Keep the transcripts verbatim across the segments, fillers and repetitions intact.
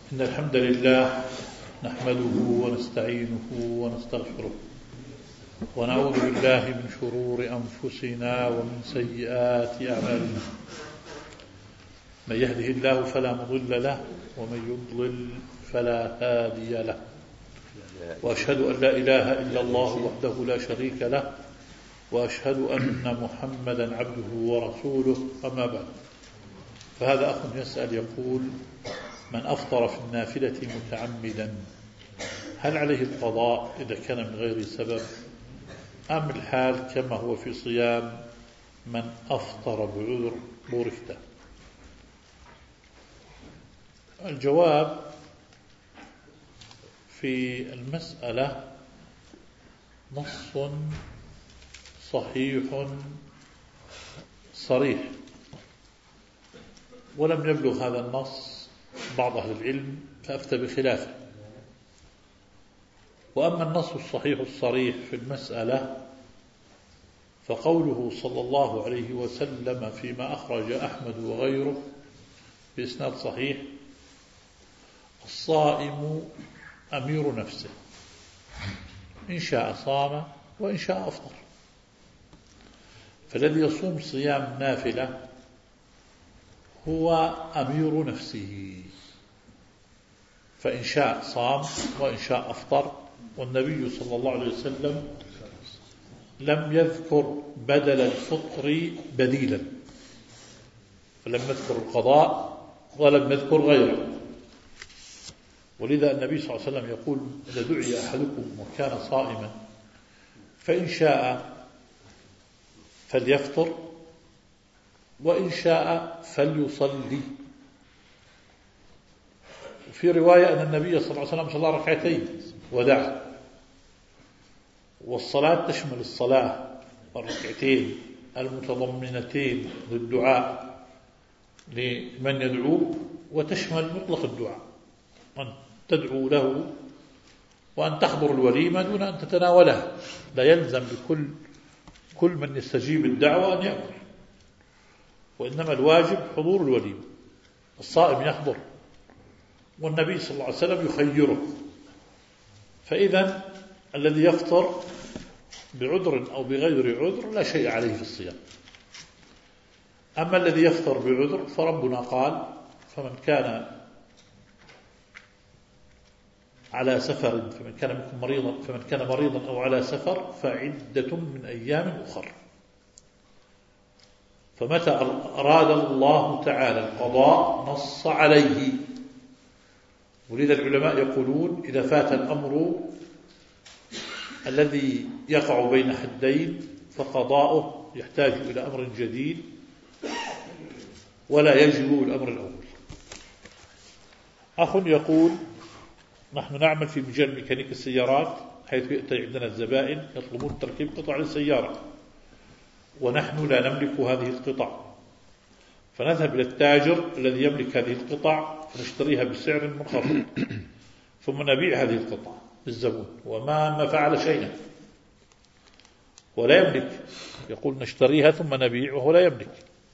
إن الحمد لله نحمده ونستعينه ونستغفره ونعوذ بالله من شرور أنفسنا ومن سيئات أعمالنا. من يهده الله فلا مضل له ومن يضلل فلا هادي له، وأشهد أن لا إله إلا الله وحده لا شريك له، وأشهد أن محمدا عبده ورسوله. أما بعد، فهذا أخ يسأل يقول: من أفطر في النافلة متعمدا هل عليه القضاء إذا كان من غير سبب، أم الحال كما هو في صيام من أفطر بعذر بوركته؟ الجواب في المسألة نص صحيح صريح، ولم يبلغ هذا النص بعض أهل العلم فأفتى بخلافه. وأما النص الصحيح الصريح في المسألة فقوله صلى الله عليه وسلم فيما أخرج أحمد وغيره بإسناد صحيح: الصائم أمير نفسه، إن شاء صام وإن شاء أفطر. فالذي يصوم صيام نافلة هو أمير نفسه، فإن شاء صام وإن شاء أفطر. والنبي صلى الله عليه وسلم لم يذكر بدل الفطر بديلا، فلم يذكر القضاء ولم يذكر غيره. ولذا النبي صلى الله عليه وسلم يقول: إذا دعي أحدكم وكان صائما فإن شاء فليفطر وإن شاء فليصلي. في رواية أن النبي صلى الله عليه وسلم صلى ركعتين ودعا، والصلاة تشمل الصلاة الركعتين المتضمنتين للدعاء لمن يدعو، وتشمل مطلق الدعاء، أن تدعو له وأن تحضر الوليمة دون أن تتناولها. لا يلزم بكل كل من يستجيب الدعوة أن يأكل، وإنما الواجب حضور الوليمة. الصائم يحضر، والنبي صلى الله عليه وسلم يخيره. فإذا الذي يفطر بعذر أو بغير عذر لا شيء عليه في الصيام. أما الذي يفطر بعذر فربنا قال: فمن كان على سفر فمن كان منكم مريضا فمن كان مريضا أو على سفر فعدة من أيام أخر. فمتى أراد الله تعالى القضاء نص عليه. ولذا العلماء يقولون: إذا فات الأمر الذي يقع بين حدين فقضاؤه يحتاج إلى أمر جديد ولا يجب الأمر الأول. أخ يقول: نحن نعمل في مجال ميكانيك السيارات، حيث يأتي عندنا الزبائن يطلبون تركيب قطع للسيارة، ونحن لا نملك هذه القطع، فنذهب إلى التاجر الذي يملك هذه القطع فنشتريها بسعر منخفض، ثم نبيع هذه القطع للزبون وما ما فعل شيئا ولا يملك. يقول: نشتريها ثم نبيع وهو لا يملك.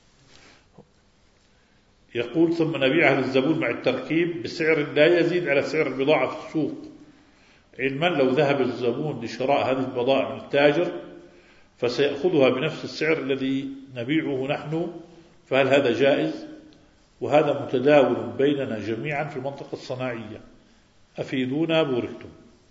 يقول: ثم نبيعها للزبون مع التركيب بسعر لا يزيد على سعر البضاعة في السوق، علما لو ذهب الزبون لشراء هذه البضائع من التاجر فسيأخذها بنفس السعر الذي نبيعه نحن. فهل هذا جائز؟ وهذا متداول بيننا جميعا في المنطقة الصناعية، أفيدونا بوركتم.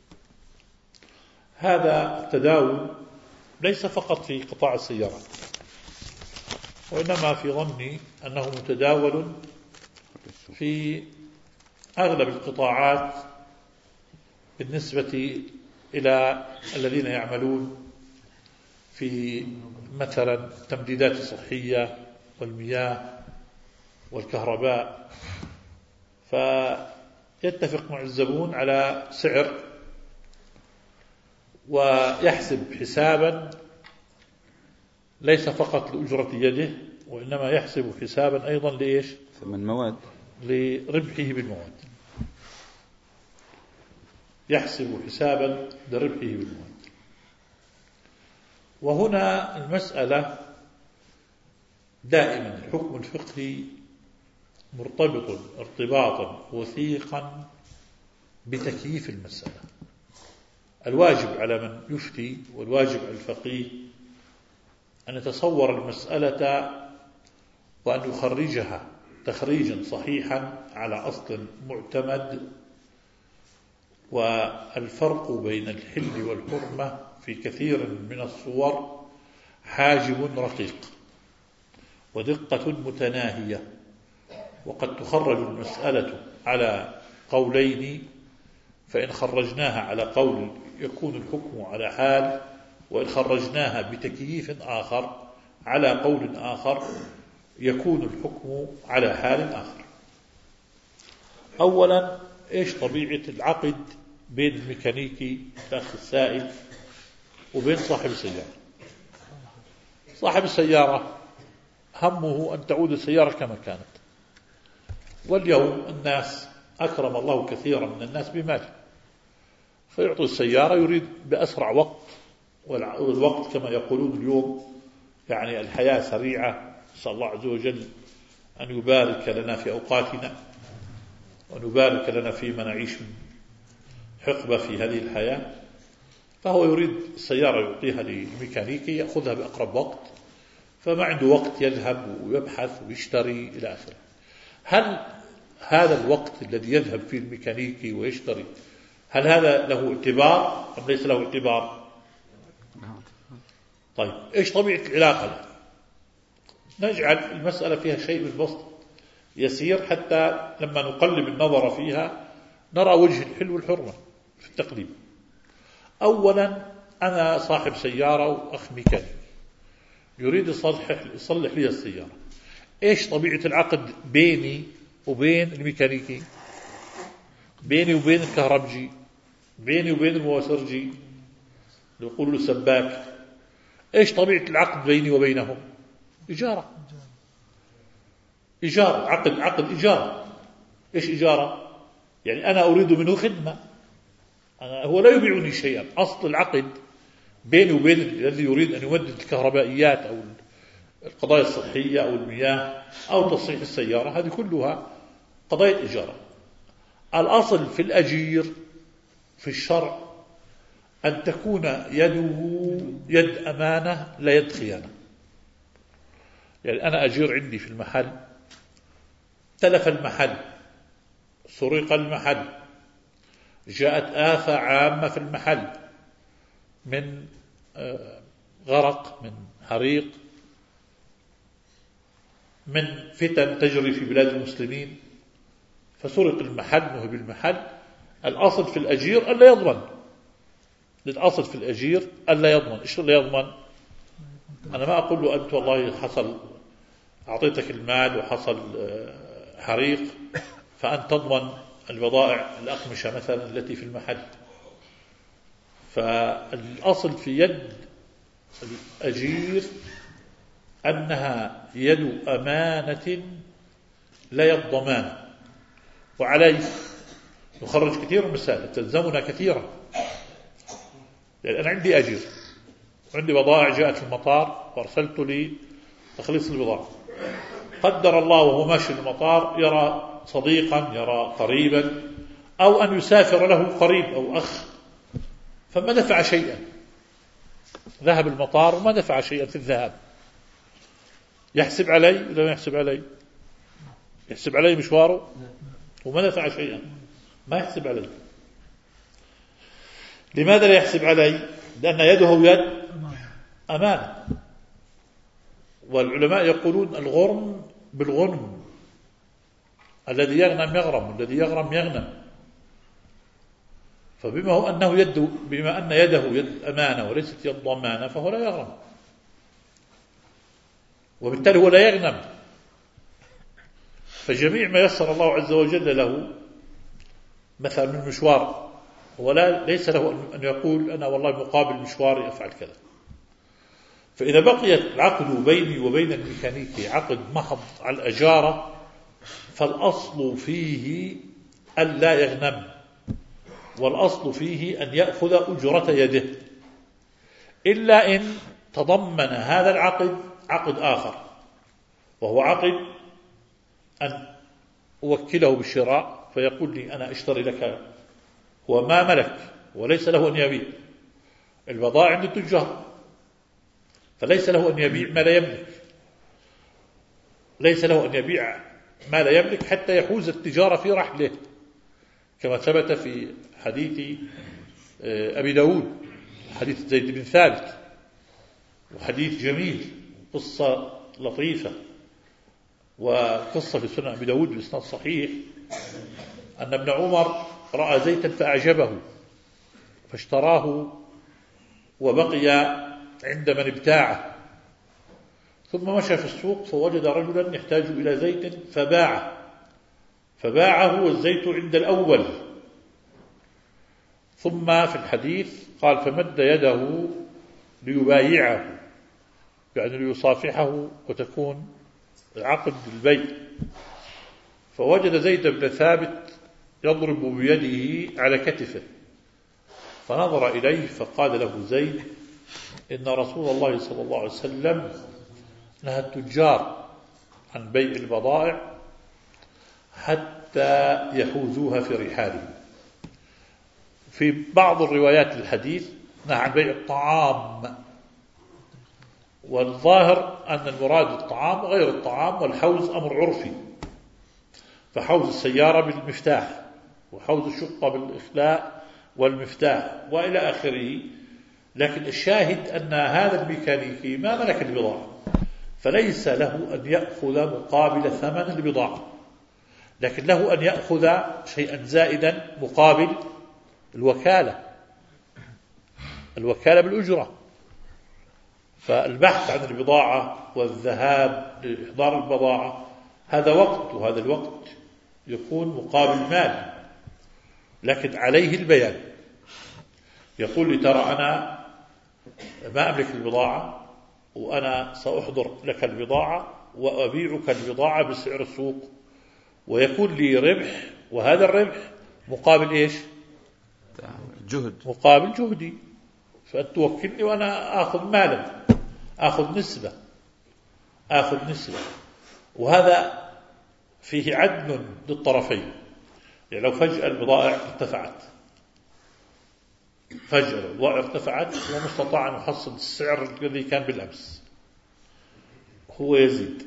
هذا التداول ليس فقط في قطاع السيارات، وإنما في ظني أنه متداول في أغلب القطاعات بالنسبة إلى الذين يعملون في مثلا التمديدات الصحية والمياه والكهرباء. فيتفق مع الزبون على سعر ويحسب حسابا ليس فقط لأجرة يده، وإنما يحسب حسابا أيضا لإيش؟ ثمن مواد، لربحه بالمواد. يحسب حسابا لربحه بالمواد. وهنا المسألة دائما الحكم الفقهي مرتبط ارتباطا وثيقا بتكييف المسألة. الواجب على من يفتي والواجب على الفقيه أن يتصور المسألة وأن يخرجها تخريجا صحيحا على أصل معتمد. والفرق بين الحل والحرمة في كثير من الصور حاجب رقيق ودقة متناهية، وقد تخرج المسألة على قولين، فإن خرجناها على قول يكون الحكم على حال، وإن خرجناها بتكييف آخر على قول آخر يكون الحكم على حال آخر. أولا، إيش طبيعة العقد بين الميكانيكي الأخ السائل وبين صاحب السيارة؟ صاحب السيارة همه أن تعود السيارة كما كانت، واليوم الناس أكرم الله كثيرا من الناس بمال، فيعطي السيارة يريد بأسرع وقت، والوقت كما يقولون اليوم يعني الحياة سريعة. نسأل الله عز وجل أن يبارك لنا في أوقاتنا وأن يبارك لنا فيما نعيش من حقبة في هذه الحياة. فهو يريد السيارة يعطيها للميكانيكي يأخذها بأقرب وقت، فما عنده وقت يذهب ويبحث ويشتري إلى آخره. هل هذا الوقت الذي يذهب فيه الميكانيكي ويشتري هل هذا له اعتبار أم ليس له اعتبار؟ طيب، إيش طبيعة العلاقة؟ نجعل المسألة فيها شيء من البسط يسير حتى لما نقلب النظر فيها نرى وجه الحل والحرمة في التقليب. أولا، أنا صاحب سيارة وأخ ميكانيكي يريد يصلح, يصلح لي السيارة. إيش طبيعة العقد بيني وبين الميكانيكي، بيني وبين الكهربجي، بيني وبين المواسرجي اللي يقول له سباك؟ إيش طبيعة العقد بيني وبينهم؟ إجارة. إجارة، عقد عقد إجارة. إيش إجارة؟ يعني أنا أريد منه خدمة، أنا هو لا يبيعني شيئا. أصل العقد بيني وبين الذي يريد أن يمدد الكهربائيات أو القضايا الصحية أو المياه أو تصحيح السيارة، هذه كلها قضايا إجارة. الأصل في الأجير في الشرع أن تكون يده يد أمانة لا يد خيانة. يعني أنا أجير عندي في المحل، تلف المحل، سرق المحل، جاءت آفة عامة في المحل من غرق، من حريق، من فتن تجري في بلاد المسلمين، فسرق المحل وهب المحل. الأصل في الأجير ألا يضمن. الأصل في الأجير ألا يضمن. إيش ألا يضمن؟ أنا ما أقول له أنت والله حصل أعطيتك المال وحصل حريق فأنت تضمن البضائع الأقمشة مثلا التي في المحل. فالأصل في يد الأجير أنها يد أمانة لا يد ضمان. وعليه نخرج كثير من مسائل تلزمنا كثيرا. يعني أنا عندي أجير وعندي بضائع جاءت في المطار وارسلت لي تخليص البضائع. قدر الله وهو ماشي المطار يرى صديقا، يرى قريبا، أو أن يسافر له قريب أو أخ فما دفع شيئا، ذهب المطار وما دفع شيئا في الذهاب، يحسب علي ولا ما يحسب علي؟ يحسب علي مشواره وما دفع شيئا، ما يحسب علي. لماذا لا يحسب علي؟ لأن يده يد أمانة. والعلماء يقولون الغرم بالغنم، الذي يغنم يغرم والذي يغرم يغنم. فبما هو أنه يد بما أن يده يد أمانة وليست يد ضمانة فهو لا يغرم، وبالتالي هو لا يغنم. فجميع ما يسر الله عز وجل له مثلا من مشوار ولا ليس له أن يقول أنا والله مقابل مشواري أفعل كذا. فإذا بقيت العقد بيني وبين الميكانيكي عقد محض على الأجارة فالأصل فيه ألا يغنم، والأصل فيه أن يأخذ أجرة يده، إلا إن تضمن هذا العقد عقد آخر، وهو عقد أن أوكله بالشراء فيقول لي أنا أشتري لك، هو ما ملك وليس له أن يبيع، البضائع عند التجار، فليس له أن يبيع ما لا يملك، ليس له أن يبيع ما لا يملك حتى يحوز التجارة في رحله، كما ثبت في حديث أبي داود، حديث زيد بن ثابت، وحديث جميل، قصة لطيفة وقصة في سنن أبي داود بإسناد صحيح، أن ابن عمر رأى زيتا فأعجبه فاشتراه وبقي عند من ابتاعه، ثم مشى في السوق فوجد رجلا يحتاج إلى زيت فباعه فباعه والزيت عند الأول. ثم في الحديث قال فمد يده ليبايعه، يعني ليصافحه وتكون عقد البيع، فوجد زيد بن ثابت يضرب بيده على كتفه، فنظر إليه فقال له زيد إن رسول الله صلى الله عليه وسلم نهى التجار عن بيع البضائع حتى يحوزوها في رحالهم. في بعض الروايات الحديث نهى عن بيع الطعام، والظاهر أن المراد الطعام غير الطعام، والحوز أمر عرفي، فحوز السيارة بالمفتاح، وحوز الشقة بالإخلاء والمفتاح وإلى آخره. لكن الشاهد أن هذا الميكانيكي ما ملك البضاعة، فليس له أن يأخذ مقابل ثمن البضاعة، لكن له أن يأخذ شيئا زائدا مقابل الوكالة، الوكالة بالأجرة. فالبحث عن البضاعة والذهاب لإحضار البضاعة هذا وقت، وهذا الوقت يكون مقابل مال، لكن عليه البيان. يقول لي ترى أنا ما أملك البضاعة وأنا سأحضر لك البضاعة وأبيعك البضاعة بسعر السوق، ويكون لي ربح، وهذا الربح مقابل إيش؟ جهد، مقابل جهدي، فأنت توكلني وأنا آخذ مالا، آخذ نسبة آخذ نسبة وهذا فيه عدل للطرفين. يعني لو فجأة البضائع ارتفعت، فجأة البضائع ارتفعت ومستطاع أن يحصل السعر الذي كان بالأمس، هو يزيد،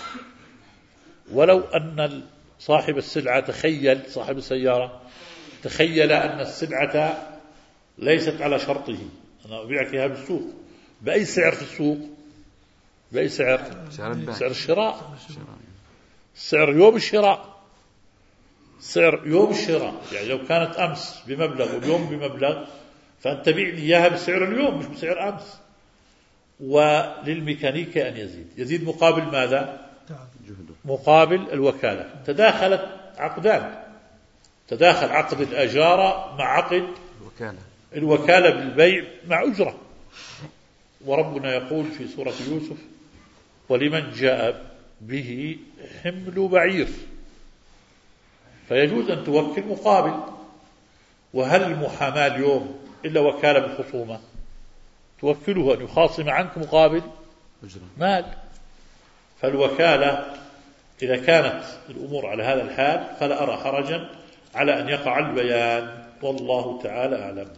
ولو أن صاحب السلعة تخيل، صاحب السيارة تخيل أن السلعة ليست على شرطه، أنا أبيعك إياها بالسوق، بأي سعر في السوق؟ بأي سعر؟ سعر الشراء، سعر يوم الشراء، سعر يوم الشراء. يعني لو كانت أمس بمبلغ واليوم بمبلغ، فأنت بيعني إياها بسعر اليوم مش بسعر أمس. وللميكانيكي أن يزيد، يزيد مقابل ماذا؟ مقابل الوكالة. تداخلت عقدان، تداخل عقد الأجارة مع عقد الوكالة, الوكالة بالبيع مع أجرة. وربنا يقول في سورة يوسف ولمن جاء به حمل بعير، فيجوز أن توكل مقابل. وهل المحاماة اليوم إلا وكالة بالخصومة؟ توكله أن يخاصم عنك مقابل مال. فالوكالة إذا كانت الأمور على هذا الحال فلا أرى حرجا على أن يقع البيان، والله تعالى أعلم.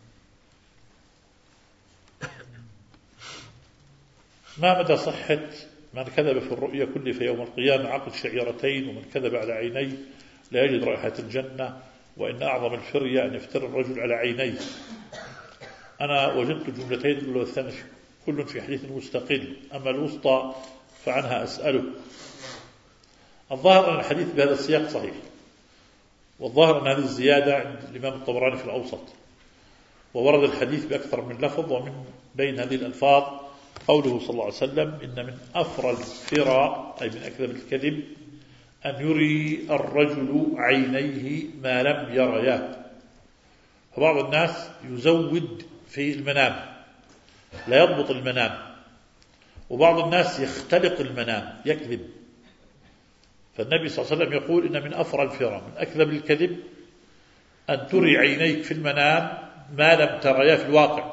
ما مدى صحة من كذب في الرؤيا كل في يوم القيامة عقد شعيرتين، ومن كذب على عينيه لا يجد رائحة الجنة، وإن أعظم الفرية أن يفتر الرجل على عينيه؟ أنا وجدت جملتين والثاني كل في حديث مستقل، أما الوسطى فعنها أسأله. الظاهر أن الحديث بهذا السياق صحيح، والظاهر أن هذه الزيادة عند الإمام الطبراني في الأوسط، وورد الحديث بأكثر من لفظ، ومن بين هذه الألفاظ قوله صلى الله عليه وسلم إن من أفرى الفرى أي من أكذب الكذب أن يري الرجل عينيه ما لم يرياه. فبعض الناس يزود في المنام، لا يضبط المنام، وبعض الناس يختلق المنام يكذب. فالنبي صلى الله عليه وسلم يقول إن من أفرى الفرى من أكذب الكذب أن تري عينيك في المنام ما لم ترياه في الواقع.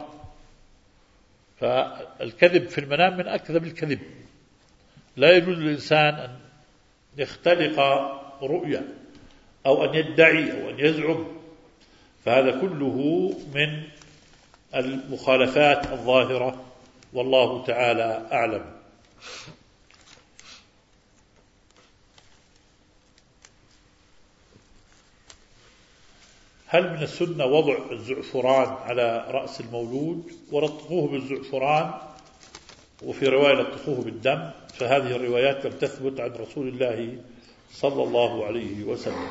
فالكذب في المنام من أكذب الكذب. لا يجوز للإنسان أن يختلق رؤية أو أن يدعي أو أن يزعم، فهذا كله من المخالفات الظاهرة، والله تعالى أعلم. هل من السنة وضع الزعفران على رأس المولود ولطخوه بالزعفران، وفي رواية لطخوه بالدم؟ فهذه الروايات لم تثبت عن رسول الله صلى الله عليه وسلم.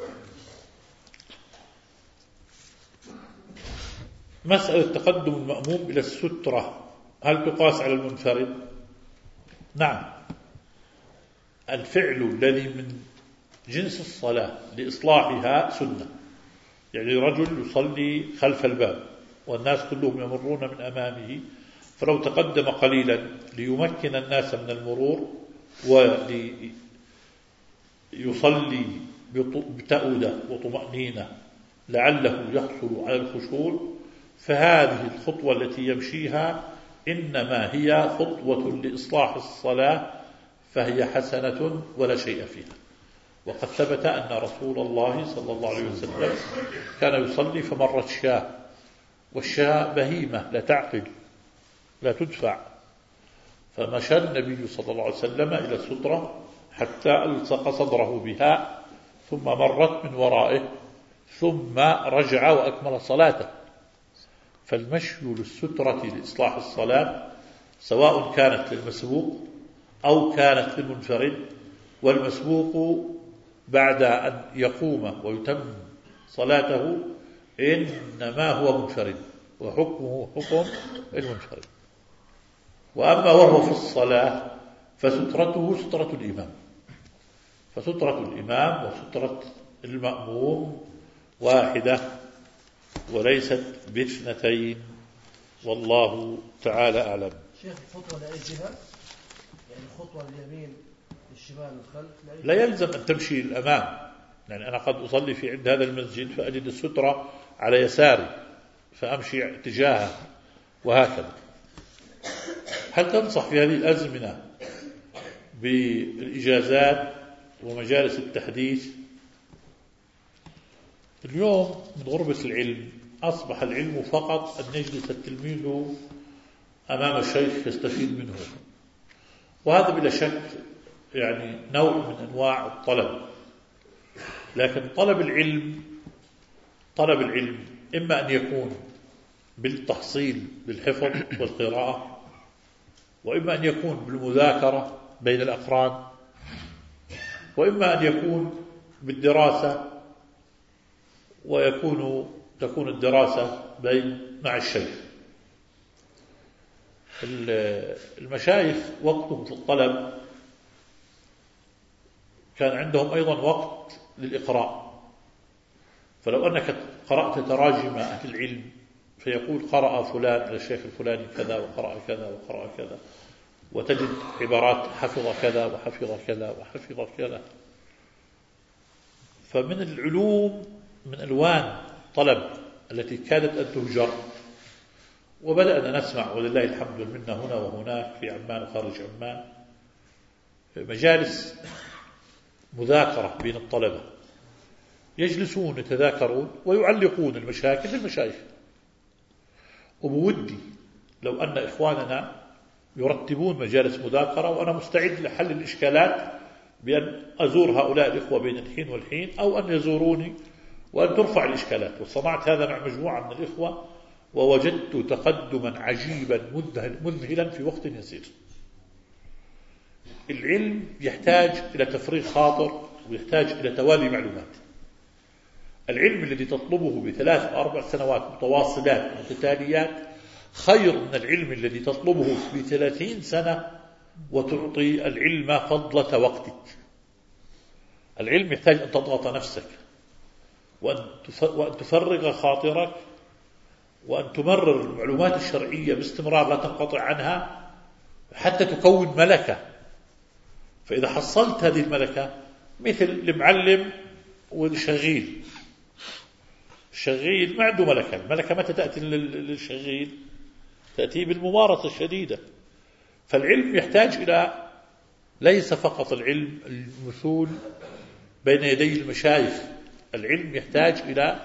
مسألة تقدم المأموم إلى السترة هل تقاس على المنفرد؟ نعم، الفعل الذي من جنس الصلاة لإصلاحها سنة. يعني رجل يصلي خلف الباب والناس كلهم يمرون من أمامه، فلو تقدم قليلا ليمكن الناس من المرور وليصلي بتأودة وطمأنينة لعله يحصل على الخشوع، فهذه الخطوة التي يمشيها إنما هي خطوة لإصلاح الصلاة، فهي حسنة ولا شيء فيها. وقد ثبت أن رسول الله صلى الله عليه وسلم كان يصلي فمرت شاة، والشاة بهيمة لا تعقل لا تدفع، فمشى النبي صلى الله عليه وسلم إلى السترة حتى ألصق صدره بها، ثم مرت من ورائه، ثم رجع وأكمل صلاته. فالمشي للسترة لإصلاح الصلاة سواء كانت للمسبوق أو كانت للمنفرد، والمسبوق بعد أن يقوم ويتم صلاته إنما هو منفرد وحكمه حكم المنفرد. وأما وهو في الصلاة فسترته سترة الإمام، فسترة الإمام وسترة المأموم واحدة وليست باثنتين، والله تعالى أعلم. شيخ، الخطوة لأي جهة؟ يعني الخطوة اليمين الشمال الخلف؟ لا يلزم أن تمشي الأمام. يعني أنا قد أصلي في عند هذا المسجد فأجد السترة على يساري فأمشي اتجاهها وهكذا. هل تنصح في هذه الأزمنة بالإجازات ومجالس التحديث؟ اليوم من غربة العلم أصبح العلم فقط أن يجلس التلميذ أمام الشيخ يستفيد منه، وهذا بلا شك يعني نوع من أنواع الطلب. لكن طلب العلم طلب العلم إما أن يكون بالتحصيل بالحفظ والقراءة، وإما أن يكون بالمذاكرة بين الأقران، وإما أن يكون بالدراسة، ويكون تكون الدراسة بين مع الشيخ. المشايخ وقتهم في الطلب كان عندهم أيضا وقت للإقراء، فلو أنك قرأت تراجم أهل العلم فيقول قرأ فلان على الشيخ الفلاني كذا وقرأ كذا وقرأ كذا، وتجد عبارات حفظ كذا وحفظ كذا وحفظ كذا. فمن العلوم من ألوان طلب التي كادت أن تهجر، وبدأنا نسمع ولله الحمد والمنة هنا وهناك في عمان وخارج عمان مجالس مذاكرة بين الطلبة، يجلسون يتذاكرون ويعلقون المشاكل للمشايخ. وبودي لو أن إخواننا يرتبون مجالس مذاكرة، وأنا مستعد لحل الإشكالات بأن أزور هؤلاء الإخوة بين الحين والحين، أو أن يزوروني وأن ترفع الإشكالات. وصنعت هذا مع مجموعة من الإخوة ووجدت تقدما عجيبا مذهلا في وقت يسير. العلم يحتاج إلى تفريغ خاطر ويحتاج إلى توالي معلومات. العلم الذي تطلبه بثلاث أو أربع سنوات متواصلات متتاليات خير من العلم الذي تطلبه بثلاثين سنة وتعطي العلم فضلة وقتك. العلم يحتاج أن تضغط نفسك، وأن تفرغ خاطرك، وأن تمرر المعلومات الشرعية باستمرار لا تنقطع عنها حتى تكون ملكة. فإذا حصلت هذه الملكة مثل المعلم والشغيل، الشغيل ما عنده ملكة. الملكة متى تأتي للشغيل؟ تأتي بالممارسة الشديدة. فالعلم يحتاج إلى ليس فقط العلم المثول بين يدي المشايخ. العلم يحتاج إلى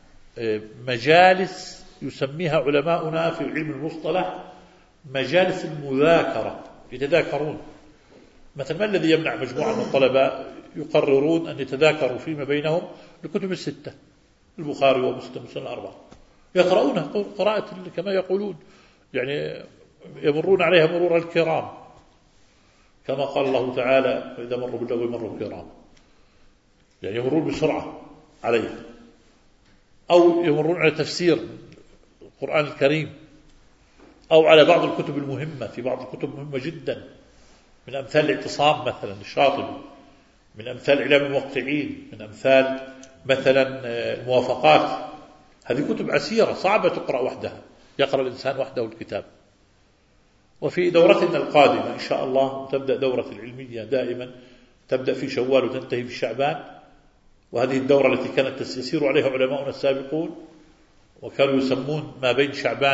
مجالس يسميها علماؤنا في علم المصطلح مجالس المذاكرة، يتذاكرون. مثلا ما الذي يمنع مجموعة من الطلبة يقررون أن يتذاكروا فيما بينهم الكتب الستة، البخاري ومسلم والسنة الأربعة، يقرؤونها قراءة كما يقولون، يعني يمرون عليها مرور الكرام، كما قال الله تعالى إذا مروا باللغو مروا الكرام، يعني يمرون بسرعة عليها. أو يمرون على تفسير القرآن الكريم، أو على بعض الكتب المهمة. في بعض الكتب مهمة جدا، من أمثال الاعتصام مثلا الشاطبي، من أمثال إعلام الموقعين، من أمثال مثلا الموافقات. هذه كتب عسيرة صعبة تقرأ وحدها، يقرأ الإنسان وحده الكتاب. وفي دورتنا القادمة إن شاء الله تبدأ دورة العلمية دائما، تبدأ في شوال وتنتهي في شعبان، وهذه الدورة التي كانت يسير عليها علماؤنا السابقون، وكانوا يسمون ما بين شعبان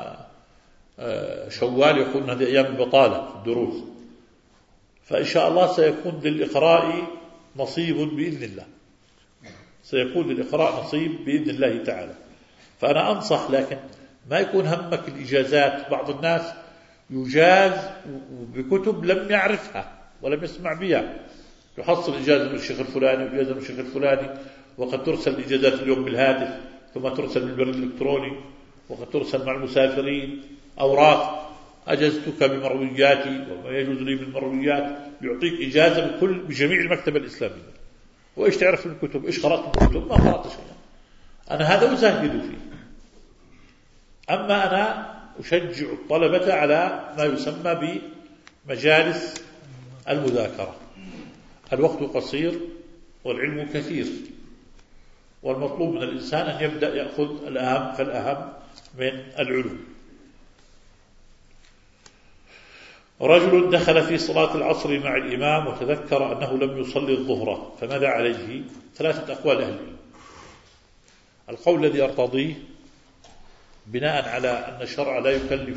وشوال يقولون هذه أيام البطالة في الدروس. فإن شاء الله سيكون للإقراء نصيب بإذن الله، سيكون للإقراء نصيب بإذن الله تعالى. فأنا أنصح، لكن ما يكون همك الإجازات. بعض الناس يجاز بكتب لم يعرفها ولم يسمع بها، يحصل إجازة من الشيخ الفلاني وإجازة من الشيخ الفلاني، وقد ترسل الإجازات اليوم بالهاتف، ثم ترسل بالبريد الإلكتروني، وقد ترسل مع المسافرين أوراق أجزتك بمروياتي وما يجوز لي بالمرويات، يعطيك إجازة بكل بجميع المكتبة الإسلامية. وإيش تعرف من الكتب؟ إيش قرأت من الكتب؟ ما قرأت شيئا. أنا هذا أزهد فيه. أما أنا أشجع الطلبة على ما يسمى بمجالس المذاكرة. الوقت قصير والعلم كثير، والمطلوب من الإنسان أن يبدأ يأخذ الأهم فالأهم من العلوم. رجل دخل في صلاة العصر مع الإمام وتذكر أنه لم يصلي الظهر، فماذا عليه؟ ثلاثة أقوال أهل العلم. القول الذي أرتضيه بناء على أن الشرع لا يكلف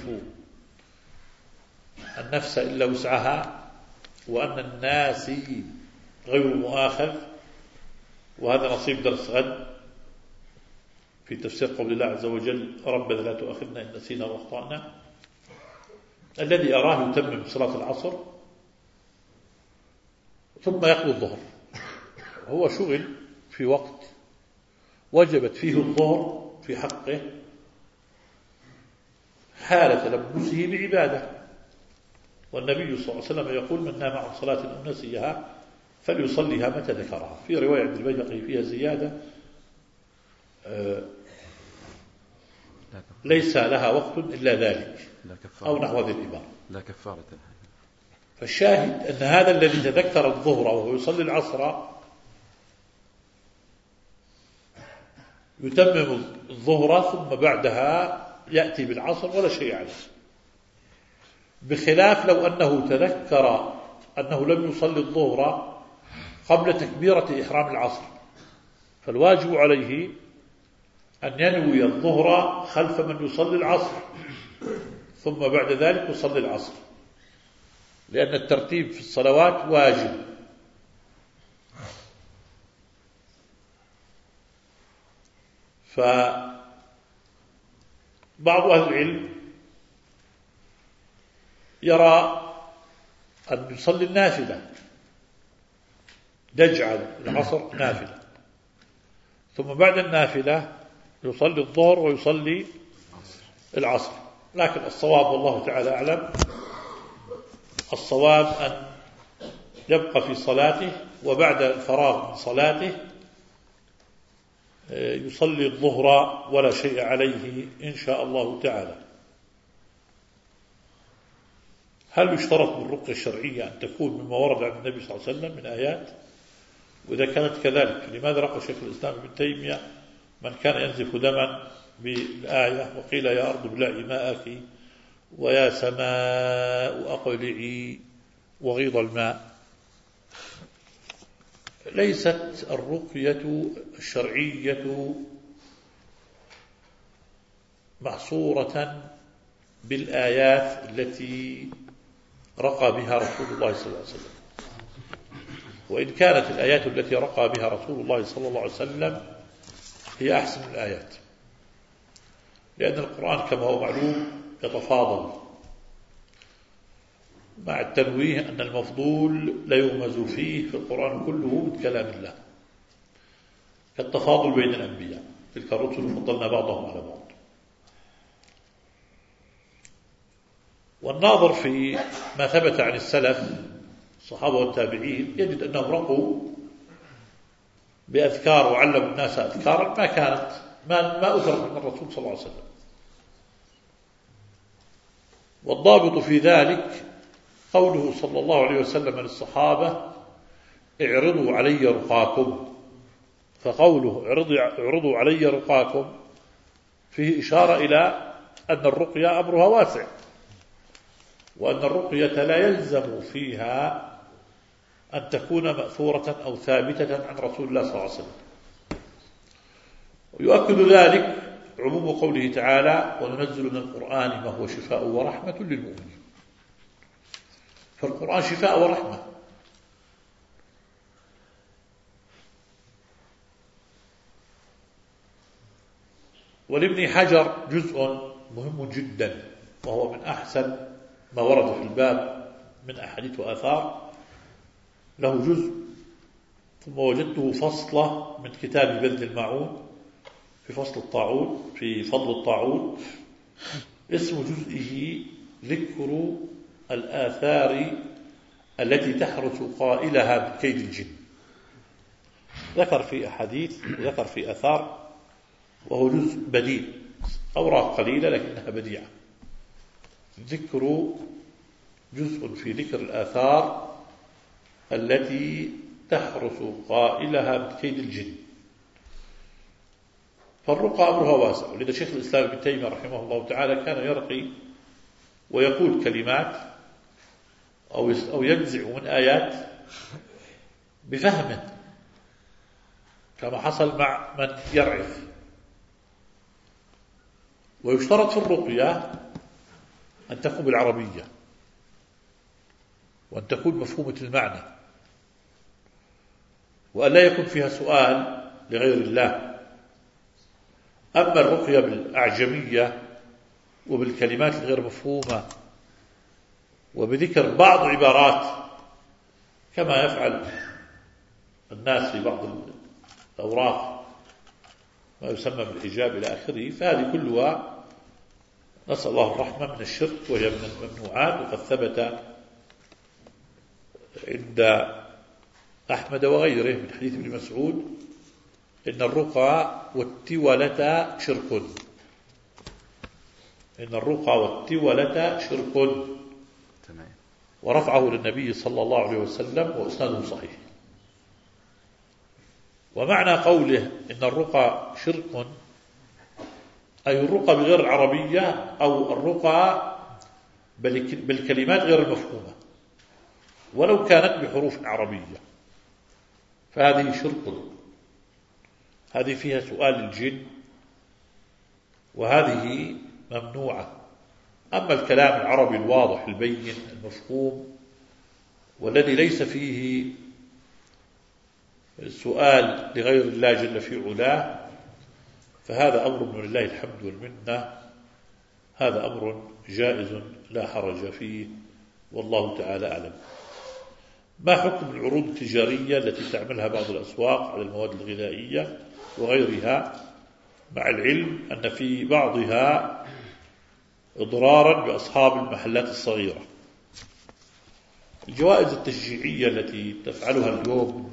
النفس إلا وسعها، وأن الناس غير مؤاخذ، وهذا نصيب درس غد في تفسير قول الله عز وجل ربنا لا تؤاخذنا إن نسينا وأخطأنا. الذي أراه يتمم صلاة العصر ثم يقضي الظهر، هو شغل في وقت وجبت فيه الظهر في حقه حالة لبسه بعبادة. والنبي صلى الله عليه وسلم يقول من نام عن صلاة أو نسيها فليصليها متى ذكرها. في رواية عند البيهقي فيها زيادة ليس لها وقت إلا ذلك أو نحو ذي العبارة. لا كفارة. فالشاهد أن هذا الذي تذكر الظهر وهو يصلي العصر يتمم الظهر ثم بعدها يأتي بالعصر ولا شيء عليه، بخلاف لو أنه تذكر أنه لم يصلي الظهر قبل تكبيرة إحرام العصر، فالواجب عليه أن ينوي الظهر خلف من يصلي العصر ثم بعد ذلك يصلي العصر، لأن الترتيب في الصلوات واجب. فبعض أهل العلم يرى أن يصلي النافلة، يجعل العصر نافلة ثم بعد النافلة يصلي الظهر ويصلي العصر. لكن الصواب والله تعالى أعلم، الصواب أن يبقى في صلاته وبعد الفراغ من صلاته يصلي الظهر ولا شيء عليه إن شاء الله تعالى. هل يشترط بالرقية الشرعية أن تكون مما ورد عن النبي صلى الله عليه وسلم من آيات؟ وإذا كانت كذلك لماذا رقى شيخ الإسلام ابن تيمية من كان ينزف دما بالآية وقيل يا أرض ابلعي ماءك ويا سماء أقلعي وغيض الماء؟ ليست الرقية الشرعية محصورة بالآيات التي رقى بها رسول الله صلى الله عليه وسلم، وإن كانت الآيات التي رقى بها رسول الله صلى الله عليه وسلم هي أحسن الآيات، لأن القرآن كما هو معلوم يتفاضل، مع التنويه أن المفضول لا يغمز فيه في القرآن كله من كلام الله، كالتفاضل بين الأنبياء، تلك الرسل فضلنا بعضهم على بعض. والناظر في ما ثبت عن السلف الصحابة والتابعين يجد أنهم رقوا بأذكار وعلموا الناس أذكارا ما كانت ما, ما أثرت من الرسول صلى الله عليه وسلم. والضابط في ذلك قوله صلى الله عليه وسلم للصحابة: اعرضوا علي رقاكم. فقوله اعرضوا علي رقاكم فيه إشارة إلى أن الرقية أمرها واسع، وأن الرقية لا يلزم فيها أن تكون مأثورة أو ثابتة عن رسول الله صلى الله عليه وسلم. ويؤكد ذلك عموم قوله تعالى: وننزل من القرآن ما هو شفاء ورحمة للمؤمنين. فالقرآن شفاء ورحمة. ولابن حجر جزء مهم جدا، وهو من أحسن ما ورد في الباب من أحاديث وآثار، له جزء ثم وجدته فصلة من كتاب بذل المعون في فصل الطاعون في فضل الطاعون، اسم جزئه ذكر الآثار التي تحرس قائلها من كيد الجن. ذكر في أحاديث وذكر في آثار، وهو جزء بديع، أوراق قليلة لكنها بديعة. ذكر جزء في ذكر الآثار التي تحرس قائلها من كيد الجن. فالرقى أمرها واسع، ولذا شيخ الإسلام ابن تيمية رحمه الله تعالى كان يرقي ويقول كلمات أو أو ينزع من آيات بفهمه، كما حصل مع من يرعف. ويشترط في الرقية أن تكون بالعربية، وأن تكون مفهومة المعنى، وأن لا يكون فيها سؤال لغير الله. أما الرقية بالأعجمية وبالكلمات الغير مفهومة وبذكر بعض عبارات كما يفعل الناس في بعض الأوراق ما يسمى بالحجاب إلى آخره، فهذه كلها نسأل الله الرحمة من الشرك، وهي من الممنوعات. وقد ثبت عند أحمد وغيره من حديث ابن مسعود إن الرقى والتولة شرك، إن الرقى والتولة شرك، ورفعه للنبي صلى الله عليه وسلم وإسناده صحيح. ومعنى قوله إن الرقى شرك أي الرقى بغير العربية أو الرقى بالكلمات غير المفهومة، ولو كانت بحروف عربية فهذه شرك، هذه فيها سؤال الجن، وهذه ممنوعة. أما الكلام العربي الواضح البين المفهوم والذي ليس فيه سؤال لغير الله جل في علاه فهذا أمر من الله الحمد والمنة، هذا أمر جائز لا حرج فيه، والله تعالى أعلم. ما حكم العروض التجارية التي تعملها بعض الأسواق على المواد الغذائية وغيرها، مع العلم أن في بعضها إضرارا بأصحاب المحلات الصغيرة؟ الجوائز التشجيعية التي تفعلها اليوم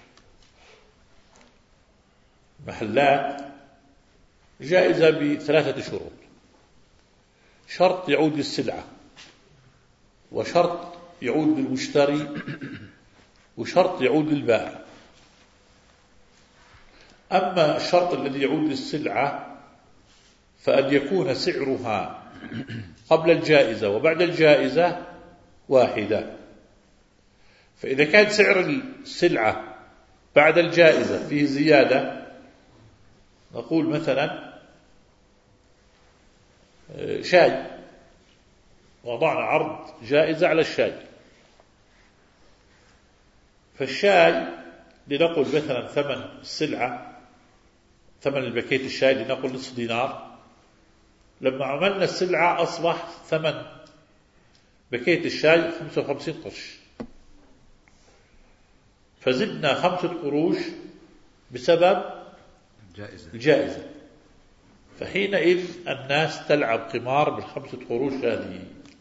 محلات جائزة بثلاثة شروط: شرط يعود للسلعة، وشرط يعود للمشتري، وشرط يعود للبائع. أما الشرط الذي يعود للسلعة فأن يكون سعرها قبل الجائزة وبعد الجائزة واحدة. فإذا كان سعر السلعة بعد الجائزة فيه زيادة، نقول مثلا شاي، وضعنا عرض جائزة على الشاي، فالشاي لنقل مثلا ثمن السلعة، ثمن الباكيت الشاي لنقل نصف دينار، لما عملنا السلعة أصبح ثمن باكيت الشاي خمسة وخمسين قرش، فزدنا خمسة قروش بسبب الجائزة. الجائزة. فحينئذ الناس تلعب قمار بالخمسة قروش هذه.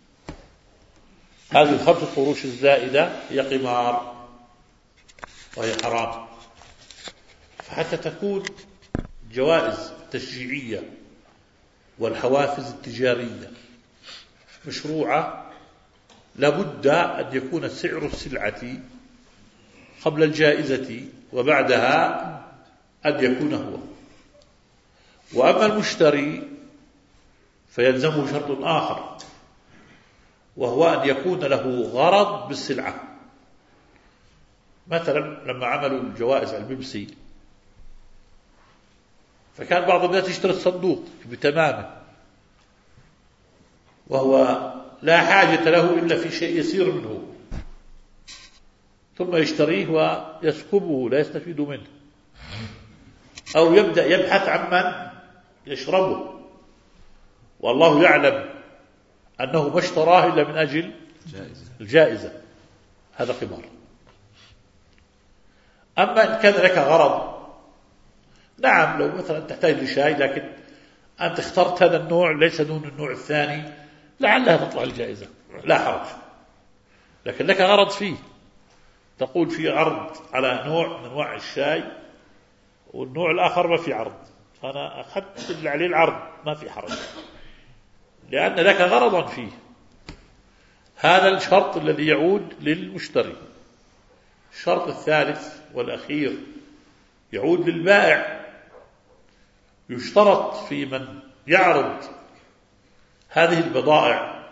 هذه الخمسة قروش الزائدة هي قمار وهي حرام. فحتى تكون جوائز التشجيعية والحوافز التجارية مشروعة، لابد أن يكون سعر السلعة قبل الجائزة وبعدها أن يكون هو. وأما المشتري فيلزمه شرط آخر، وهو أن يكون له غرض بالسلعة. مثلا لما عملوا الجوائز على البيبسي فكان بعض الناس يشتري الصندوق بتمامه، وهو لا حاجة له إلا في شيء يسير منه، ثم يشتريه ويسكبه لا يستفيد منه، أو يبدأ يبحث عمن يشربه، والله يعلم أنه ما اشتراه إلا من أجل الجائزة. هذا قمار. أما إن كان لك غرض، نعم، لو مثلا تحتاج لشاي لكن أنت اخترت هذا النوع ليس دون النوع الثاني، لعلها تطلع الجائزة، لا حرج. لكن لك غرض فيه، تقول في عرض على نوع من أنواع الشاي والنوع الآخر ما في عرض، فأنا أخذت اللي عليه العرض، ما في حرج، لأن لك غرضا فيه. هذا الشرط الذي يعود للمشتري. الشرط الثالث والأخير يعود للبائع. يشترط في من يعرض هذه البضائع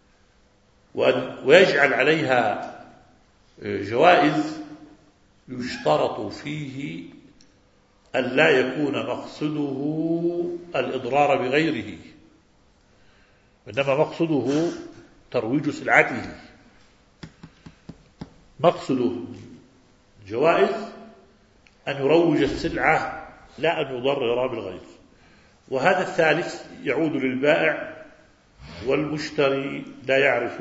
ويجعل عليها جوائز، يشترط فيه أن لا يكون مقصده الإضرار بغيره، إنما مقصده ترويج سلعته. مقصده جوائز أن يروج السلعة لا أن يضرر بالغير. وهذا الثالث يعود للبائع، والمشتري لا يعرف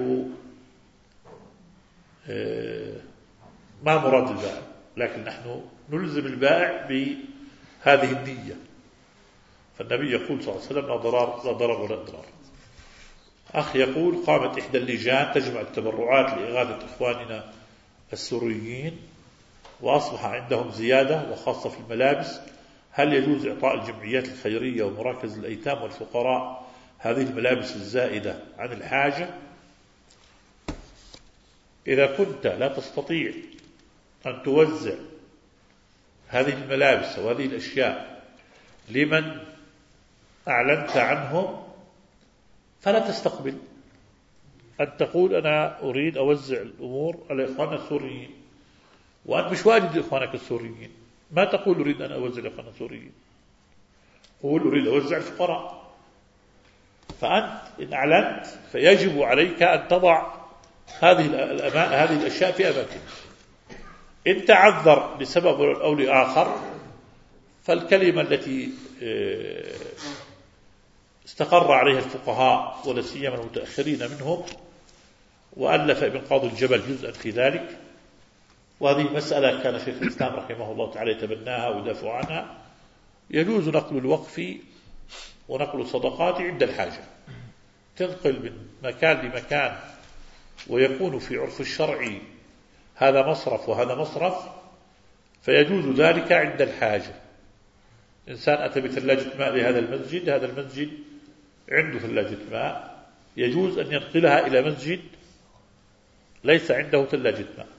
ما مراد البائع، لكن نحن نلزم البائع بهذه النية. فالنبي يقول صلى الله عليه وسلم: لا ضرر لا ضرر ولا إضرار. أخ يقول: قامت إحدى اللجان تجمع التبرعات لإغاثة إخواننا السوريين، وأصبح عندهم زيادة وخاصة في الملابس، هل يجوز إعطاء الجمعيات الخيرية ومراكز الأيتام والفقراء هذه الملابس الزائدة عن الحاجة؟ إذا كنت لا تستطيع أن توزع هذه الملابس وهذه الأشياء لمن أعلنت عنهم فلا تستقبل أن تقول أنا أريد أوزع الأمور على إخواننا السوريين، وأنت مش واجد لإخوانك السوريين. ما تقول أريد أن أوزع لإخواننا السوريين، قول أريد أوزع الفقراء. فأنت إن أعلنت فيجب عليك أن تضع هذه الأمان هذه الأشياء في أماكن. إن تعذر لسبب أو لآخر فالكلمة التي استقر عليها الفقهاء ولا سيما المتأخرين منهم، وألف ابن قاضي الجبل جزءا في ذلك، وهذه مسألة كان شيخ الإسلام رحمه الله تعالى يتبناها ويدافع عنها: يجوز نقل الوقف ونقل الصدقات عند الحاجة. تنقل من مكان لمكان ويكون في عرف الشرع هذا مصرف وهذا مصرف، فيجوز ذلك عند الحاجة. إنسان أتى بثلاجة ماء لهذا المسجد، هذا المسجد عنده ثلاجة ماء، يجوز أن ينقلها إلى مسجد ليس عنده ثلاجة ماء.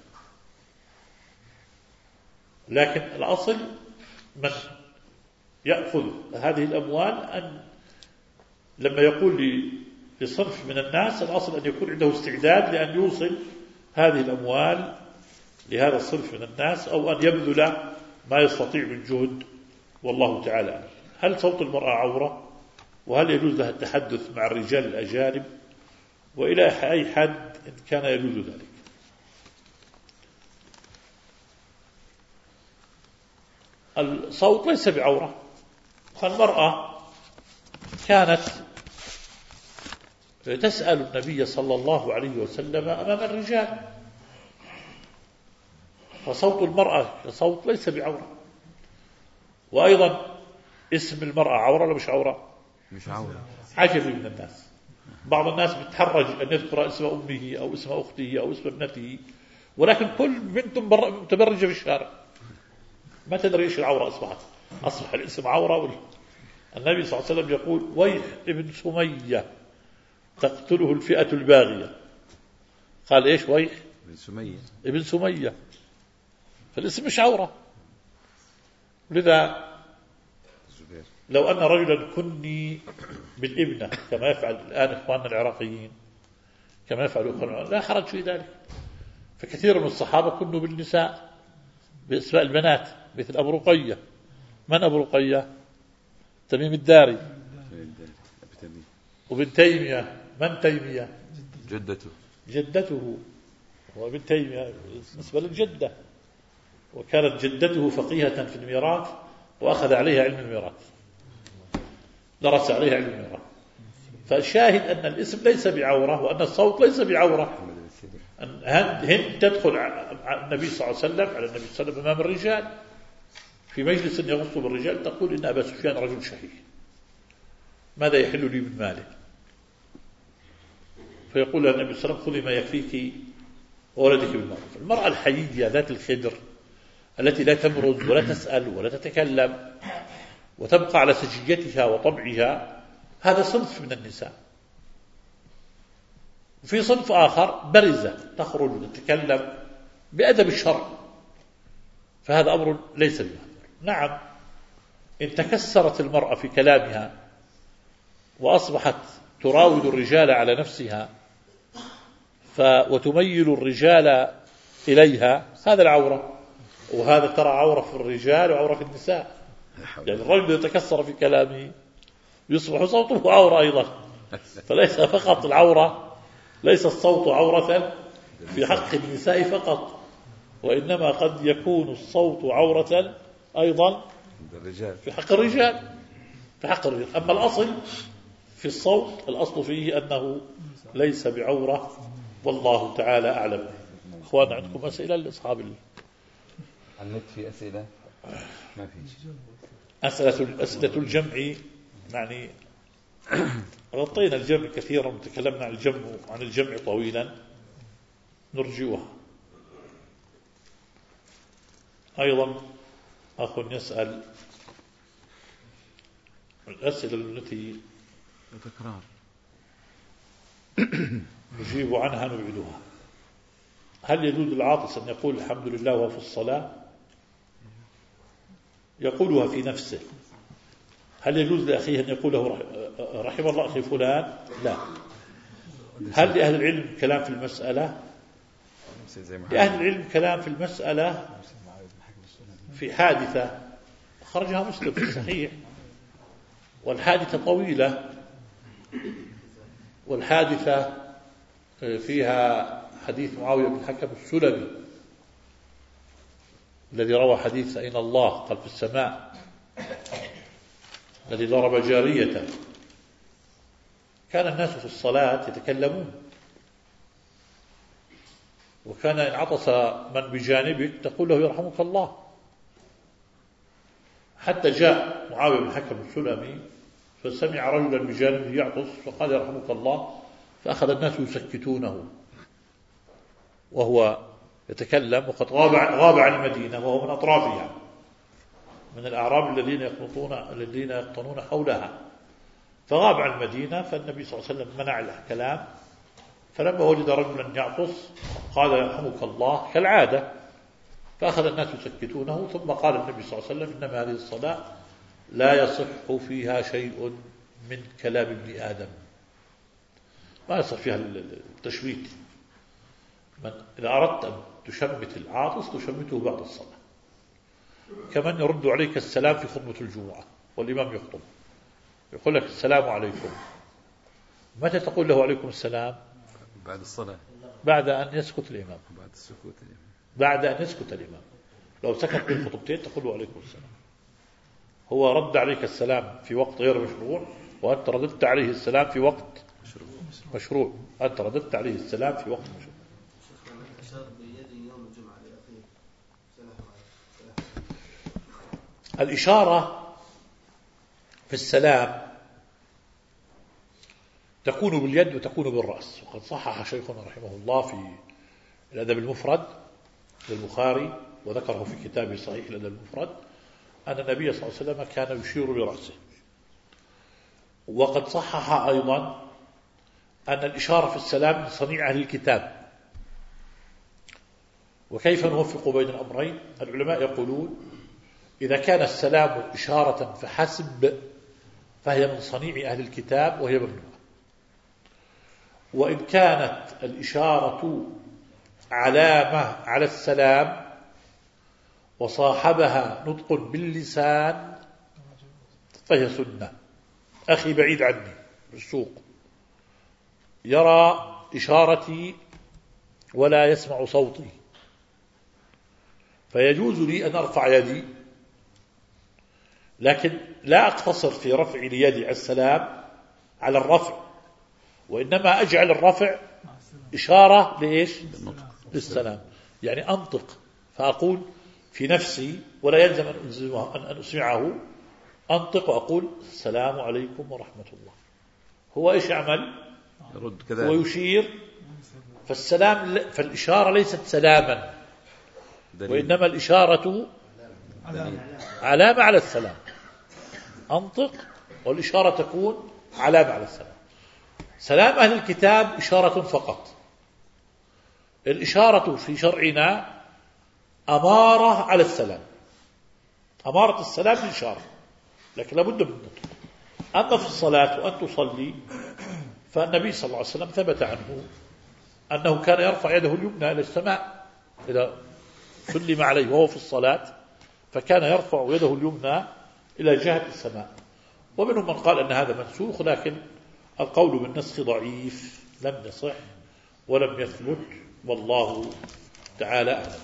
لكن الأصل من يأخذ هذه الأموال أن لما يقول لصنف من الناس، الأصل أن يكون عنده استعداد لأن يوصل هذه الأموال لهذا الصنف من الناس، أو أن يبذل ما يستطيع من جهد. والله تعالى. هل صوت المرأة عورة؟ وهل يجوز لها التحدث مع الرجال الأجانب؟ وإلى أي حد إن كان يجوز ذلك؟ الصوت ليس بعورة. فالمرأة كانت تسأل النبي صلى الله عليه وسلم أمام الرجال، فصوت المرأة صوت ليس بعورة. وأيضا اسم المرأة عورة ولا مش عورة؟ مش عورة. عجب من الناس، بعض الناس بتحرج أن يذكر اسم أمه أو اسم أخته أو اسم ابنته، ولكن كل بنت متبرجة في الشارع ما تدري إيش العورة أصبحت، أصبح الاسم عورة. النبي صلى الله عليه وسلم يقول ويح ابن سمية تقتله الفئة الباغية. قال إيش ويح ابن سمية؟ ابن سمية، فالاسم مش عورة. لذا لو أن رجلا كني بالابنة كما يفعل الآن إخواننا العراقيين، كما يفعل إخواننا، لا حرج في ذلك. فكثير من الصحابة كنوا بالنساء بأسماء البنات، مثل أبو رقية. من أبو رقية؟ تميم الداري. وابن تيمية، من تيمية؟ جدته جدته. وابن تيمية بالنسبة للجدة، وكانت جدته فقيهة في الميراث وأخذ عليها علم الميراث، درس عليها علم الميراث. فالشاهد أن الاسم ليس بعورة وأن الصوت ليس بعورة. هند تدخل على النبي صلى الله عليه وسلم على النبي صلى الله عليه وسلم أمام الرجال في مجلس يغص بالرجال، تقول إن أبا سفيان رجل شهي، ماذا يحل لي من ماله؟ فيقول لها النبي صلى الله عليه وسلم خذي ما يكفيك وولدك بالمعروف. المرأة الحيية ذات الخدر التي لا تبرز ولا تسأل ولا تتكلم وتبقى على سجيتها وطبعها، هذا صنف من النساء. وفي صنف آخر برزة تخرج وتتكلم بأدب الشرع، فهذا أمر ليس بمهدر. نعم، إن تكسرت المرأة في كلامها وأصبحت تراود الرجال على نفسها ف... وتميل الرجال إليها، هذا العورة. وهذا ترى عورة في الرجال وعورة في النساء. يعني الرجل يتكسر في كلامه يصبح صوته عورة أيضا. فليس فقط العورة، ليس الصوت عورة في حق النساء فقط، وإنما قد يكون الصوت عورة أيضا في حق الرجال، في حق الرجال. أما الأصل في الصوت، الأصل فيه أنه ليس بعورة، والله تعالى أعلم. أخوان عندكم أسئلة لأصحاب ال... النت في أسئلة؟ ما في أسئلة أسئلة الجمع، يعني غطينا الجمع كثيرا وتكلمنا عن الجمع عن الجمع طويلا، نرجوها. أيضا أخ يسأل الأسئلة التي تكرار نجيب عنها نبعدها. هل يجوز العاطس أن يقول الحمد لله وهو في الصلاة؟ يقولها في نفسه. هل يجوز لأخيه أن يقوله رحم الله أخي فلان؟ لا. هل لأهل العلم كلام في المسألة؟ لأهل العلم كلام في المسألة في حادثة خرجها مسلم في الصحيح، والحادثة طويلة، والحادثة فيها حديث معاوية بن الحكم السلمي الذي روى حديث أين الله؟ قال في السماء، الذي ضرب جارية. كان الناس في الصلاة يتكلمون، وكان إن عطس من بجانبك تقول له يرحمك الله، حتى جاء معاوية بن الحكم السلمي فسمع رجلا بجانبه يعطس فقال يرحمك الله، فأخذ الناس يسكتونه وهو يتكلم، وقد غاب غاب عن المدينة وهو من أطرافها، من الأعراب الذين يقنطون الذين يقطنون حولها، فغاب عن المدينة. فالنبي صلى الله عليه وسلم منع الكلام، فلما وجد رجلا يعطس قال يرحمك الله كالعادة، فأخذ الناس يسكتونه. ثم قال النبي صلى الله عليه وسلم إنما هذه الصلاة لا يصح فيها شيء من كلام ابن آدم، ما يصح فيها التشميت. من إذا أردت أن تشمت العاطس تشمته بعد الصلاة، كمن يرد عليك السلام في خطبة الجمعة والإمام يخطب يقول لك السلام عليكم، متى تقول له عليكم السلام؟ بعد الصلاة، بعد أن يسكت الإمام، بعد السكوت الإمام، بعد أن يسكت الإمام. لو سكت بين خطبتين تقول له عليكم السلام. هو رد عليك السلام في وقت غير مشروع، وأنت رددت عليه السلام في وقت مشروع. أنت رددت عليه السلام في وقت مشروع. الإشارة في السلام تكون باليد وتكون بالرأس، وقد صحح شيخنا رحمه الله في الأدب المفرد للبخاري وذكره في كتابه صحيح الأدب المفرد أن النبي صلى الله عليه وسلم كان يشير برأسه. وقد صحح أيضا أن الإشارة في السلام من صنيع أهل الكتاب. وكيف نوفق بين الأمرين؟ العلماء يقولون إذا كان السلام إشارة فحسب فهي من صنيع أهل الكتاب وهي ممنوعة، وإن كانت الإشارة علامة على السلام وصاحبها نطق باللسان فهي سنة. أخي بعيد عني بالسوق يرى إشارتي ولا يسمع صوتي، فيجوز لي أن أرفع يدي، لكن لا أقتصر في رفع اليد على السلام على الرفع، وإنما أجعل الرفع إشارة لإيش؟ للسلام. يعني أنطق فأقول في نفسي ولا يلزم أن أسمعه، أنطق وأقول السلام عليكم ورحمة الله. هو إيش يعمل؟ يرد كذلك ويشير. فالسلام فالإشارة ليست سلاما، وإنما الإشارة علامة على السلام. أنطق والإشارة تكون علامة على السلام. سلام أهل الكتاب إشارة فقط. الإشارة في شرعنا أمارة على السلام، أمارة السلام الإشارة، لكن لابد من النطق. أما في الصلاة وأن تصلي فالنبي صلى الله عليه وسلم ثبت عنه أنه كان يرفع يده اليمنى إلى السماء إذا سلم عليه وهو في الصلاة، فكان يرفع يده اليمنى إلى جهة السماء. ومنهم من قال أن هذا منسوخ، لكن القول بالنسخ ضعيف لم يصح ولم يثبت، والله تعالى أعلم.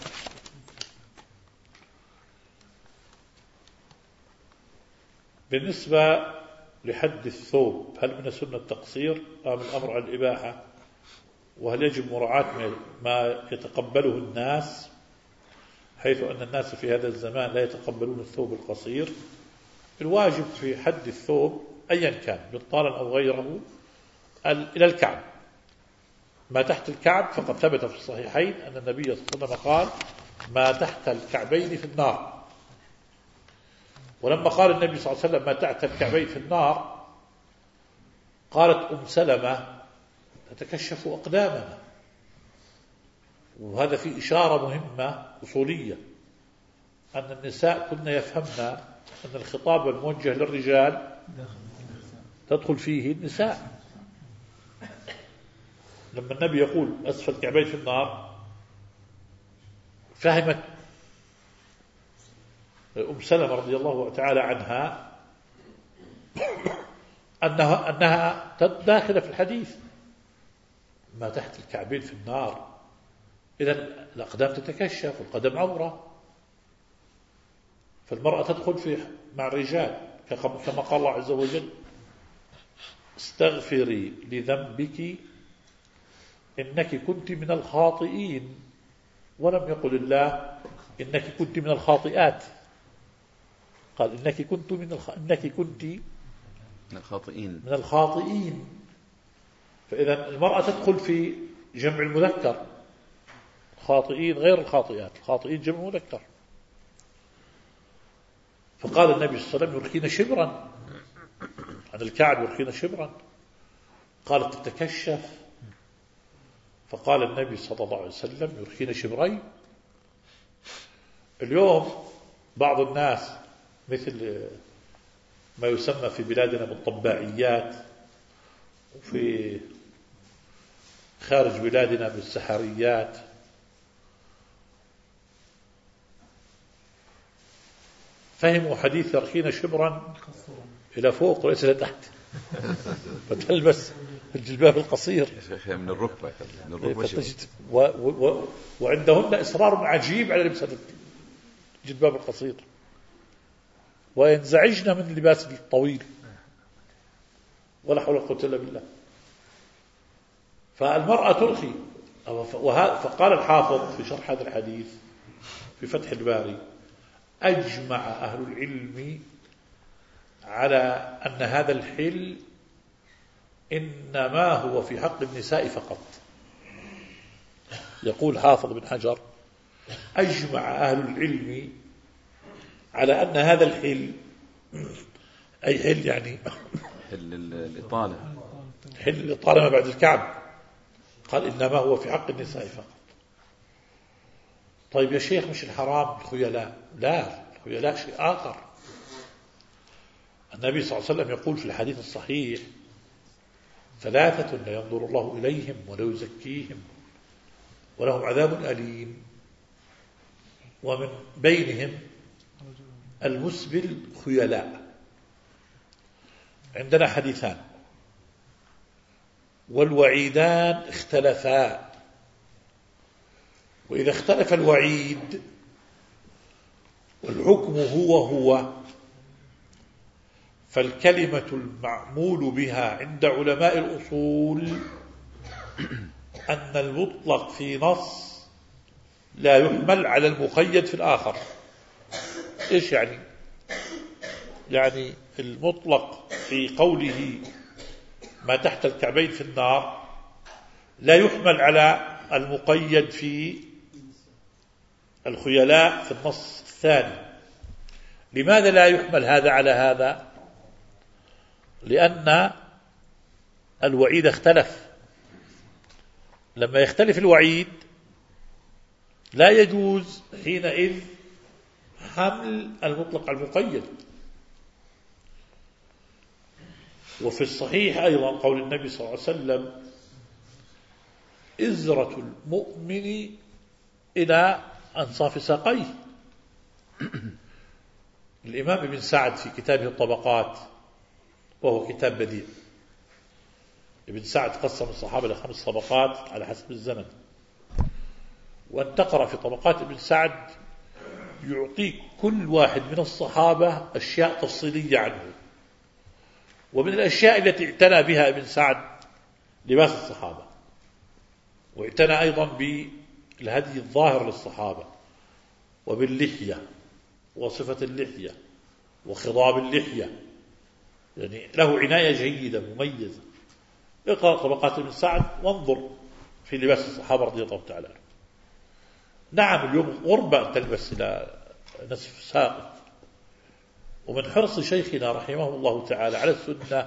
بالنسبة لحد الثوب، هل من السنة التقصير أم الأمر على الإباحة؟ وهل يجب مراعاة ما يتقبله الناس، حيث أن الناس في هذا الزمان لا يتقبلون الثوب القصير؟ الواجب في حد الثوب أيا كان بطالا أو غيره إلى الكعب. ما تحت الكعب فقد ثبت في الصحيحين أن النبي صلى الله عليه وسلم قال ما تحت الكعبين في النار. ولما قال النبي صلى الله عليه وسلم ما تحت الكعبين في النار، قالت أم سلمة تتكشف أقدامنا. وهذا في إشارة مهمة أصولية، أن النساء كنا يفهمن أن الخطاب الموجه للرجال تدخل فيه النساء. لما النبي يقول أسفل الكعبين في النار، فهمت أم سلمة رضي الله تعالى عنها أنها, أنها داخلة في الحديث ما تحت الكعبين في النار، إذن الأقدام تتكشف والقدم عورة، فالمرأة تدخل في مع الرجال كما قال الله عز وجل استغفري لذنبك إنك كنت من الخاطئين، ولم يقل الله إنك كنت من الخاطئات، قال إنك كنت من الخ... إنك كنت من الخاطئين من الخاطئين. فإذا المرأة تدخل في جمع المذكر، خاطئين غير الخاطئات، الخاطئين جمع مذكر. فقال النبي صلى الله عليه وسلم يرخين شبرا عن الكعب، يرخين شبرا. قالت تتكشف، فقال النبي صلى الله عليه وسلم يرخين شبرين. اليوم بعض الناس مثل ما يسمى في بلادنا بالطباعيات، وفي خارج بلادنا بالسحريات، فهموا حديث يرخين شبرا إلى فوق وليس إلى تحت، فتلبس الجلباب القصير من الركبة من الركبة و و و وعندهن إصرار عجيب على لبس الجلباب القصير. وينزعجن من لباس الطويل، ولا حول ولا قوة إلا بالله. فالمرأة ترخي. فقال الحافظ في شرح هذا الحديث في فتح الباري: أجمع أهل العلم على أن هذا الحل إنما هو في حق النساء فقط. يقول حافظ بن حجر: أجمع أهل العلم على أن هذا الحل، أي حل يعني حل الإطالة، حل الإطالة ما بعد الكعب، قال إنما هو في حق النساء فقط. طيب يا شيخ مش الحرام الخيلاء؟ لا، الخيلاء شيء آخر. النبي صلى الله عليه وسلم يقول في الحديث الصحيح: ثلاثة لا ينظر الله إليهم ولا يزكيهم ولهم عذاب أليم، ومن بينهم المسبل خيلاء. عندنا حديثان، والوعيدان اختلفا، وإذا اختلف الوعيد والحكم هو هو فالكلمة المعمول بها عند علماء الأصول أن المطلق في نص لا يحمل على المقيد في الآخر. إيش يعني؟ يعني المطلق في قوله ما تحت الكعبين في النار لا يحمل على المقيد في الخيلاء في النص الثاني. لماذا لا يحمل هذا على هذا؟ لأن الوعيد اختلف. لما يختلف الوعيد لا يجوز حينئذ حمل المطلق على المقيد. وفي الصحيح أيضا قول النبي صلى الله عليه وسلم: إزرة المؤمن إلى أنصاف ساقيه. الإمام ابن سعد في كتابه الطبقات، وهو كتاب بديع، ابن سعد قسم الصحابة لخمس طبقات على حسب الزمن، وأن تقرأ في طبقات ابن سعد يعطيك كل واحد من الصحابة أشياء تفصيلية عنه. ومن الأشياء التي اعتنى بها ابن سعد لباس الصحابة، واعتنى أيضا بالهدي الظاهر للصحابة، وباللحية وصفة اللحية وخضاب اللحية، يعني له عناية جيدة مميزة. اقرأ طبقات ابن سعد وانظر في لباس الصحابة رضي الله تعالى عنهم. نعم اليوم غربة أن تلبس إلى نصف ساق. ومن حرص شيخنا رحمه الله تعالى على السنة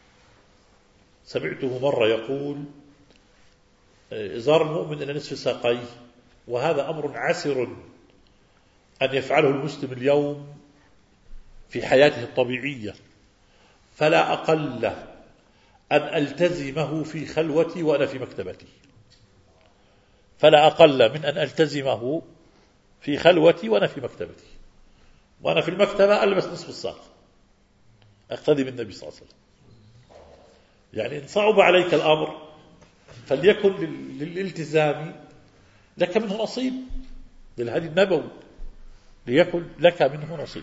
سمعته مرة يقول: إزار المؤمن إلى نصف ساقيه، وهذا أمر عسر أن يفعله المسلم اليوم في حياته الطبيعية، فلا أقل أن ألتزمه في خلوتي وأنا في مكتبتي، فلا أقل من أن ألتزمه في خلوتي وأنا في مكتبتي، وأنا في المكتبة ألبس نصف الساق أقتدي بالنبي صلى الله عليه وسلم. يعني إن صعب عليك الأمر فليكن للالتزام لك منه نصيب، للهدي النبوي ليكن لك منه نصيب.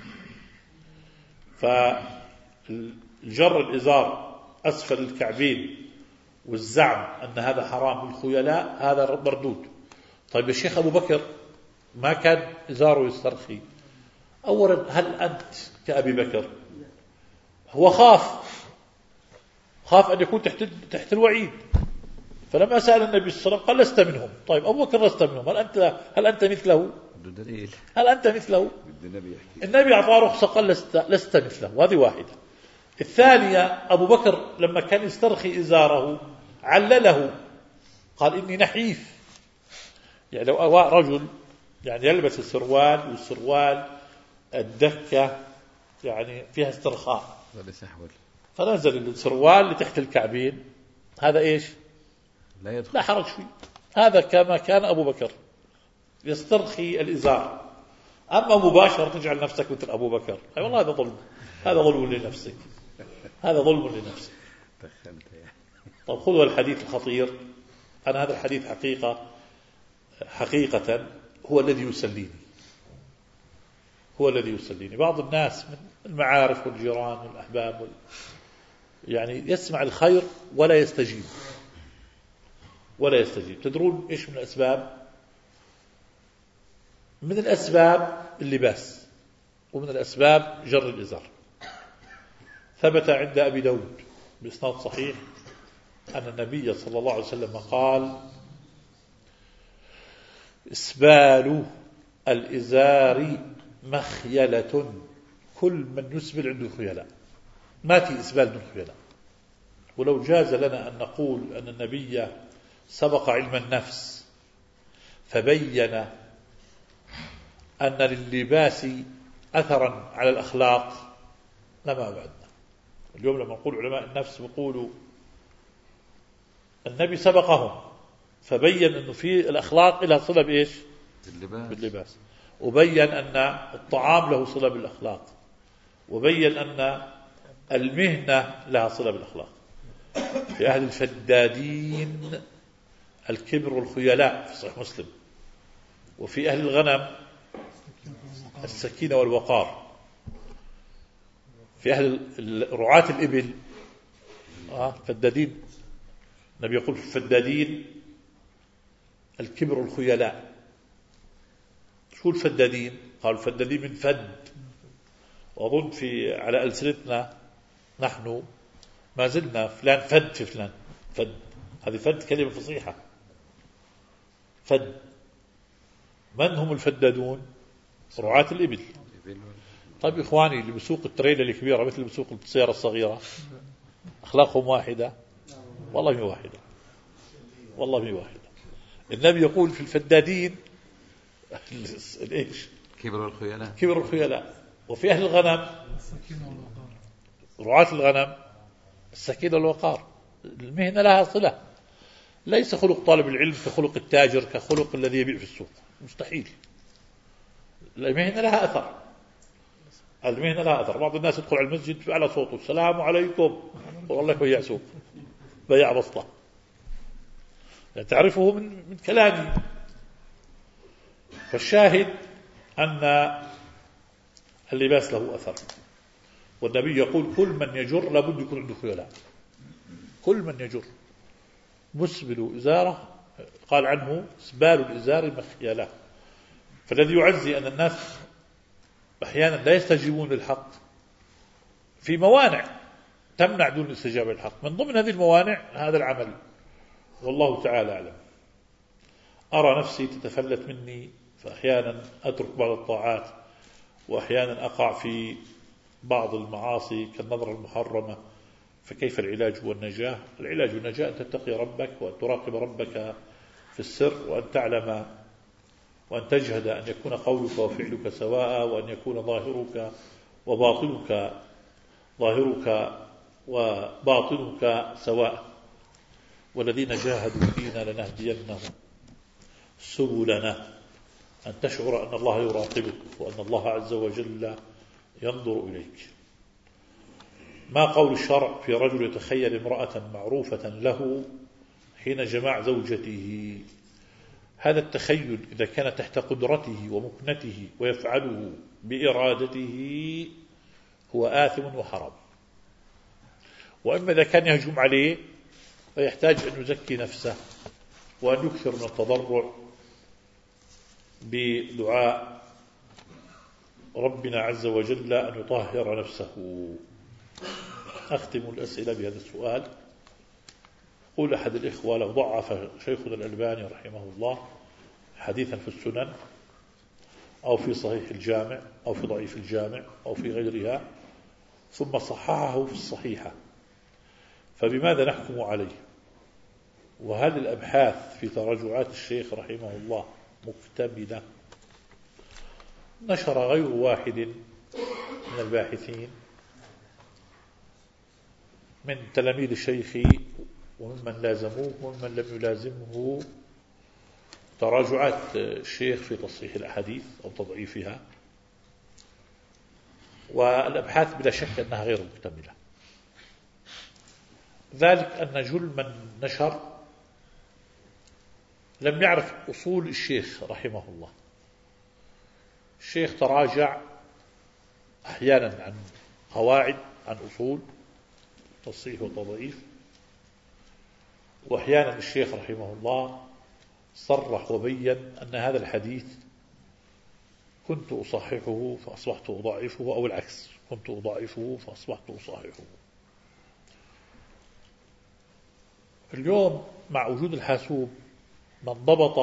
فالجر الإزار أسفل الكعبين والزعم أن هذا حرام بالخيلاء هذا مردود. طيب يا شيخ أبو بكر ما كان إزاره يسترخي؟ أولا هل أنت كأبي بكر؟ هو خاف خاف أن يكون تحت تحت الوعيد، فلما سأل النبي صلى الله عليه وسلم قال: لست منهم. طيب أبو بكر لست منهم، هل أنت هل أنت مثله؟ هل أنت مثله؟ النبي أعطاه رخصة قال: لست لست مثله. وهذه واحدة. الثانية أبو بكر لما كان يسترخي إزاره علله، قال: إني نحيف. يعني لو رجل يعني يلبس السروال والسروال الدكة يعني فيها استرخاء، فنزل السروال لتحت الكعبين، هذا إيش؟ لا يدخل، لا حرج فيه. هذا كما كان أبو بكر يسترخي الإزار. أما مباشرة تجعل نفسك مثل أبو بكر، أي والله هذا ظلم، هذا ظلم لنفسك، هذا ظلم لنفسك. طب خذوا الحديث الخطير. أنا هذا الحديث حقيقة حقيقة هو الذي يسليني، هو الذي يسليني. بعض الناس من المعارف والجيران والأحباب وال... يعني يسمع الخير ولا يستجيب ولا يستجيب. تدرون إيش من الأسباب؟ من الأسباب اللباس، ومن الأسباب جر الإزار. ثبت عند أبي داود بإسناد صحيح أن النبي صلى الله عليه وسلم قال: إسبال الإزار مخيلة، كل من يسبل عنده خيلاء. ما في إسبال من خيلاء. ولو جاز لنا أن نقول أن النبي سبق علم النفس فبين أن لللباس أثرا على الأخلاق لما بعدنا. اليوم لما نقول علماء النفس بيقولوا النبي سبقهم فبين أنه في الأخلاق لها صلة بإيش؟ باللباس. باللباس. وبين أن الطعام له صلة بالأخلاق، وبين أن المهنة لها صلة بالأخلاق. في أهل الفدادين الكبر والخيلاء في صحيح مسلم. وفي أهل الغنم السكينة والوقار. في أهل رعاة الإبل آه فدادين، النبي يقول في الفدادين الكبر والخيلاء. شو الفدادين؟ قالوا الفدادين من فد. وأظن في على ألسنتنا نحن ما زلنا فلان فد في فلان فد. هذه فد كلمة فصيحة. فد. من هم الفدادون؟ رعاة الإبل. طيب إخواني اللي بسوق التريلة الكبيرة مثل اللي بسوق السيارة الصغيرة أخلاقهم واحدة؟ والله مي واحدة، والله مي واحدة. النبي يقول في الفدادين الإيش؟ كبر الخيلاء. كبر الخيلاء. وفي أهل الغنم رعاة الغنم السكينة والوقار. المهنة لها صلة. ليس خلق طالب العلم كخلق التاجر كخلق الذي يبيع في السوق، مستحيل. المهنة لها أثر. المهنة لها أثر. بعض الناس يدخل على المسجد على صوته السلام عليكم، والله بيع سوق، بيع بسطة، يعني تعرفه من, من كلامي. فالشاهد أن اللباس له أثر. والنبي يقول كل من يجر لابد يكون عنده خيلاء. كل من يجر. مسبل إزاره قال عنه سبال الإزار مخيلة. فالذي يعزي أن الناس أحيانا لا يستجيبون للحق في موانع تمنع دون الاستجابة للحق. من ضمن هذه الموانع هذا العمل، والله تعالى أعلم. أرى نفسي تتفلت مني، فأحيانا أترك بعض الطاعات، وأحيانا أقع في بعض المعاصي كالنظر المحرمة. فكيف العلاج والنجاة؟ العلاج والنجاة أن تتقي ربك، وأن تراقب ربك في السر، وأن تعلم وأن تجهد أن يكون قولك وفعلك سواء، وأن يكون ظاهرك وباطنك ظاهرك وباطنك سواء. والذين جاهدوا فينا لنهدينهم سبلنا. أن تشعر أن الله يراقبك، وأن الله عز وجل ينظر إليك. ما قول الشرع في رجل يتخيل امرأة معروفة له حين جماع زوجته؟ هذا التخيل إذا كان تحت قدرته ومكنته ويفعله بإرادته هو آثم وحرام. وإما إذا كان يهجم عليه فيحتاج أن يزكي نفسه، وأن يكثر من التضرع بدعاء ربنا عز وجل أن يطهر نفسه. أختم الأسئلة بهذا السؤال. قول أحد الإخوة لو ضعف شيخنا الألباني رحمه الله حديثا في السنن أو في صحيح الجامع أو في ضعيف الجامع أو في غيرها ثم صححه في الصحيحة، فبماذا نحكم عليه؟ وهل الأبحاث في تراجعات الشيخ رحمه الله مكتملة؟ نشر غير واحد من الباحثين من تلاميذ الشيخ وممن لازموه وممن لم يلازمه تراجعات الشيخ في تصحيح الأحاديث أو تضعيفها، والأبحاث بلا شك أنها غير مكتملة. ذلك أن جل من نشر لم يعرف أصول الشيخ رحمه الله. الشيخ تراجع أحيانا عن قواعد، عن أصول تصحيح وتضعيف. وأحيانا الشيخ رحمه الله صرح وبين أن هذا الحديث كنت أصححه فأصبحت أضعفه، أو العكس، كنت أضعفه فأصبحت أصححه. اليوم مع وجود الحاسوب من ضبط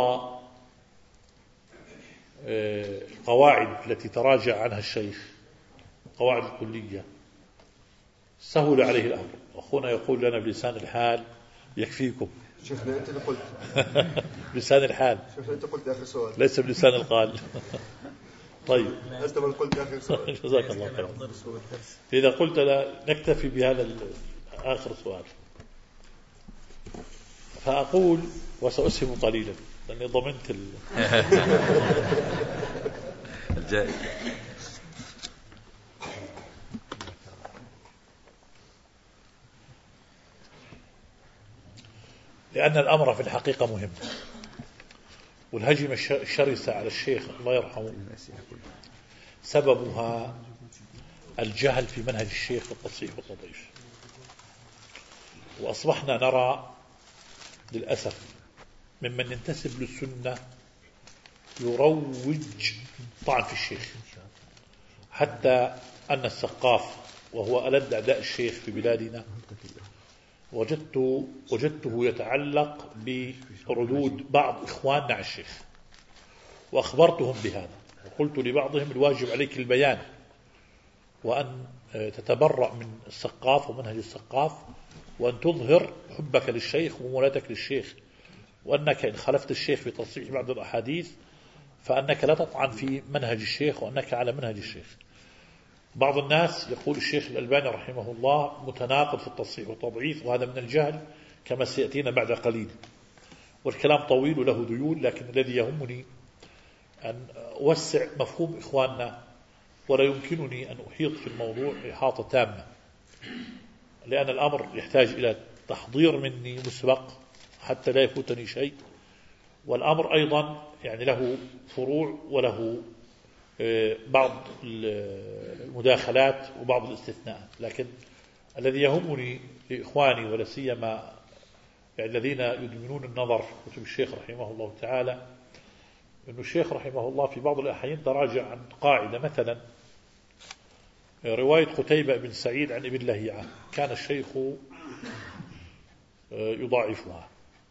القواعد التي تراجع عنها الشيخ، القواعد الكلية، سهل عليه الأمر. أخونا يقول لنا بلسان الحال يكفيكم. شيخنا أنت اللي قلت. بلسان الحال. شيخنا أنت قلت آخر سؤال. ليس بلسان القال. طيب. أنت من قلت آخر سؤال. جزاك الله خير. إذا قلت لا نكتفي بهذا آخر سؤال. فأقول وسأسهم قليلا لأني ضمنت ال... الجائزة. لأن الأمر في الحقيقة مهم، والهجمة الشرسة على الشيخ الله يرحمه سببها الجهل في منهج الشيخ في التصحيح والتضعيف. وأصبحنا نرى للأسف ممن ينتسب للسنة يروج طعن في الشيخ، حتى أن السقاف وهو ألد أعداء الشيخ في بلادنا وجدت وجدته يتعلق بردود بعض إخواننا على الشيخ، وأخبرتهم بهذا وقلت لبعضهم الواجب عليك البيان وأن تتبرأ من السقاف ومنهج السقاف، وأن تظهر حبك للشيخ ومولاتك للشيخ، وأنك إن خلفت الشيخ في تصحيح بعض الأحاديث فأنك لا تطعن في منهج الشيخ وأنك على منهج الشيخ. بعض الناس يقول الشيخ الألباني رحمه الله متناقض في التصحيح والتضعيف، وهذا من الجهل كما سيأتينا بعد قليل، والكلام طويل له ذيول، لكن الذي يهمني أن أوسع مفهوم إخواننا، ولا يمكنني أن أحيط في الموضوع إحاطة تامة، لأن الأمر يحتاج إلى تحضير مني مسبق حتى لا يفوتني شيء، والأمر أيضا يعني له فروع وله بعض المداخلات وبعض الاستثناءات. لكن الذي يهمني لإخواني ولا سيما يعني الذين يدمنون النظر في كتب الشيخ رحمه الله تعالى، أن الشيخ رحمه الله في بعض الأحيان تراجع عن قاعدة، مثلا رواية قتيبة بن سعيد عن ابن لهيعة كان الشيخ يضاعفها،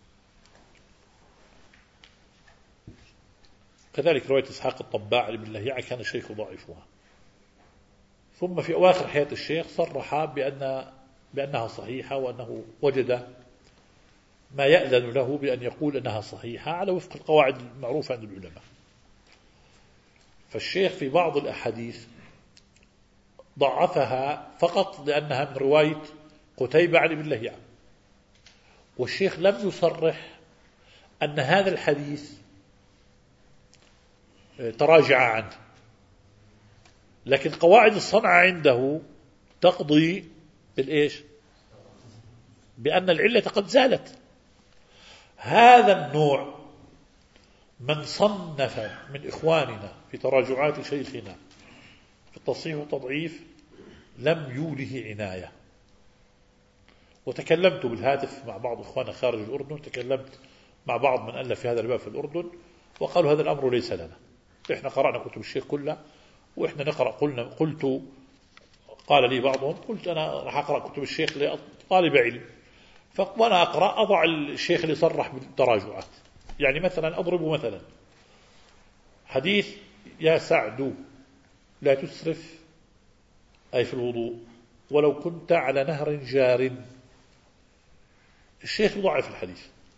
كذلك رواية إسحاق الطباع عن ابن لهيعة كان الشيخ يضاعفها. ثم في أواخر حياة الشيخ صرح بأن بأنها صحيحة، وأنه وجد ما يأذن له بأن يقول أنها صحيحة على وفق القواعد المعروفة عند العلماء. فالشيخ في بعض الأحاديث ضعفها فقط لأنها من رواية قتيبة عن ابن لهيعة، والشيخ لم يصرح أن هذا الحديث تراجع عنه، لكن قواعد الصنعة عنده تقضي بالإيش؟ بأن العلة قد زالت. هذا النوع من صنف من إخواننا في تراجعات شيخنا في التصحيح والتضعيف لم يوله عناية. وتكلمت بالهاتف مع بعض إخواننا خارج الأردن، تكلمت مع بعض من ألف في هذا الباب في الأردن، وقالوا هذا الأمر ليس لنا، إحنا قرأنا كتب الشيخ كلها وإحنا نقرأ. قلنا قلت قال لي بعضهم قلت أنا راح أقرأ كتب الشيخ لطالب علم، فأنا أقرأ أضع الشيخ اللي صرح بالتراجعات. يعني مثلا أضرب مثلا حديث يا سعد لا تسرف أي في الوضوء ولو كنت على نهر جار، الشيخ يضعف الحديث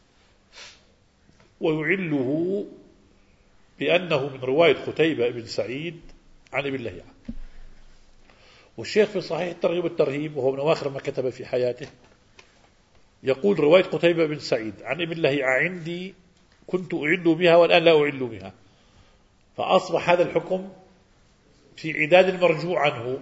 ويعله بأنه من رواية قتيبة بن سعيد عن ابن لهيعة. والشيخ في صحيح الترغيب والترهيب وهو من أواخر ما كتب في حياته يقول رواية قتيبة بن سعيد عن ابن لهيعة عندي كنت أعل بها والآن لا أعل بها، فأصبح هذا الحكم في عداد المرجوع عنه،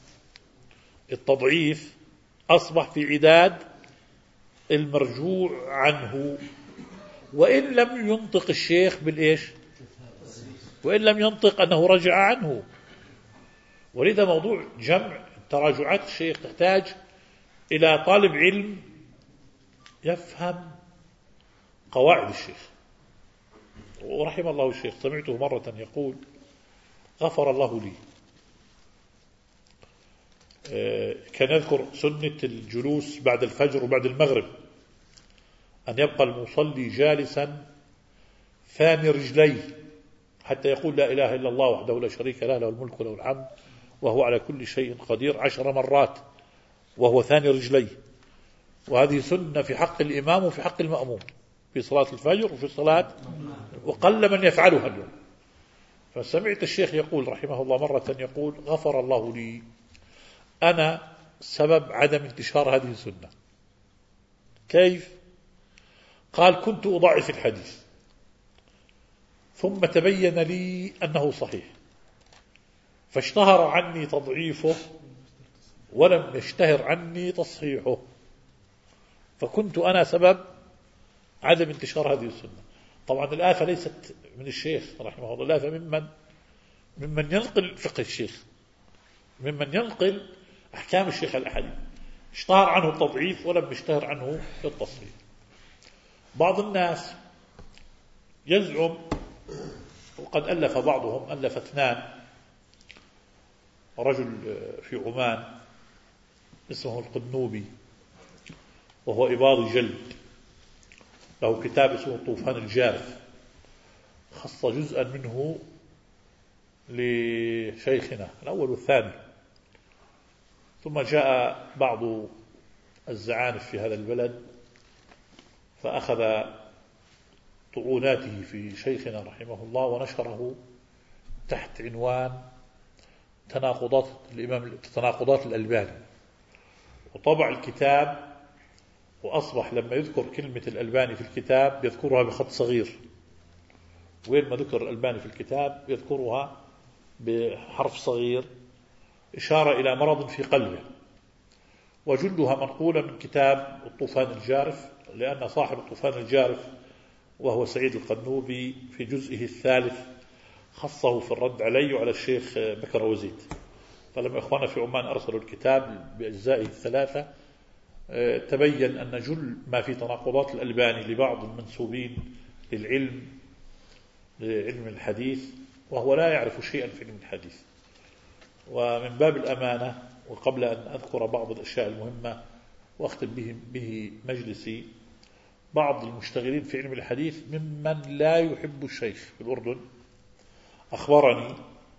التضعيف أصبح في عداد المرجوع عنه، وإن لم ينطق الشيخ بالإيش، وإن لم ينطق أنه رجع عنه. ولذا موضوع جمع تراجعات الشيخ تحتاج إلى طالب علم يفهم قواعد الشيخ. ورحم الله الشيخ، سمعته مرة يقول: غفر الله لي، كان يذكر سنة الجلوس بعد الفجر وبعد المغرب، أن يبقى المصلي جالسا ثاني رجليه حتى يقول: لا إله إلا الله وحده لا شريك له، له الملك وله الحمد وهو على كل شيء قدير، عشر مرات وهو ثاني رجليه. وهذه سنة في حق الإمام وفي حق المأموم في صلاة الفجر وفي صلاة، وقل من يفعلها اليوم. فسمعت الشيخ يقول رحمه الله مرة يقول: غفر الله لي، أنا سبب عدم انتشار هذه السنة. كيف؟ قال: كنت أضعف الحديث ثم تبين لي أنه صحيح، فاشتهر عني تضعيفه ولم يشتهر عني تصحيحه، فكنت أنا سبب عدم انتشار هذه السنة. طبعا الآفة ليست من الشيخ رحمه الله، الآفة ممن ممن ينقل فقه الشيخ، ممن ينقل أحكام الشيخ الأحاديث، اشتهر عنه التضعيف ولم يشتهر عنه التصحيح. بعض الناس يزعم، وقد ألف بعضهم، ألف اثنان، رجل في عمان اسمه القنوبي وهو إباضي جلد، له كتاب اسمه طوفان الجارف، خص جزءا منه لشيخنا الأول والثاني. ثم جاء بعض الزعانف في هذا البلد فأخذ طعوناته في شيخنا رحمه الله ونشره تحت عنوان تناقضات الإمام تناقضات الألباني، وطبع الكتاب، وأصبح لما يذكر كلمة الألباني في الكتاب يذكرها بخط صغير، وين ما ذكر الألباني في الكتاب يذكرها بحرف صغير إشارة إلى مرض في قلبه. وجلها منقولة من كتاب الطوفان الجارف، لأن صاحب الطوفان الجارف وهو سعيد القنوبي في جزئه الثالث خصه في الرد علي وعلى الشيخ بكر وزيد. فلما إخوانا في عمان أرسلوا الكتاب بأجزائه الثلاثة تبين أن جل ما في تناقضات الألباني لبعض المنسوبين للعلم لعلم الحديث وهو لا يعرف شيئا في علم الحديث. ومن باب الأمانة، وقبل أن أذكر بعض الأشياء المهمة وأختم به, به مجلسي، بعض المشتغلين في علم الحديث ممن لا يحب الشيخ في الأردن أخبرني،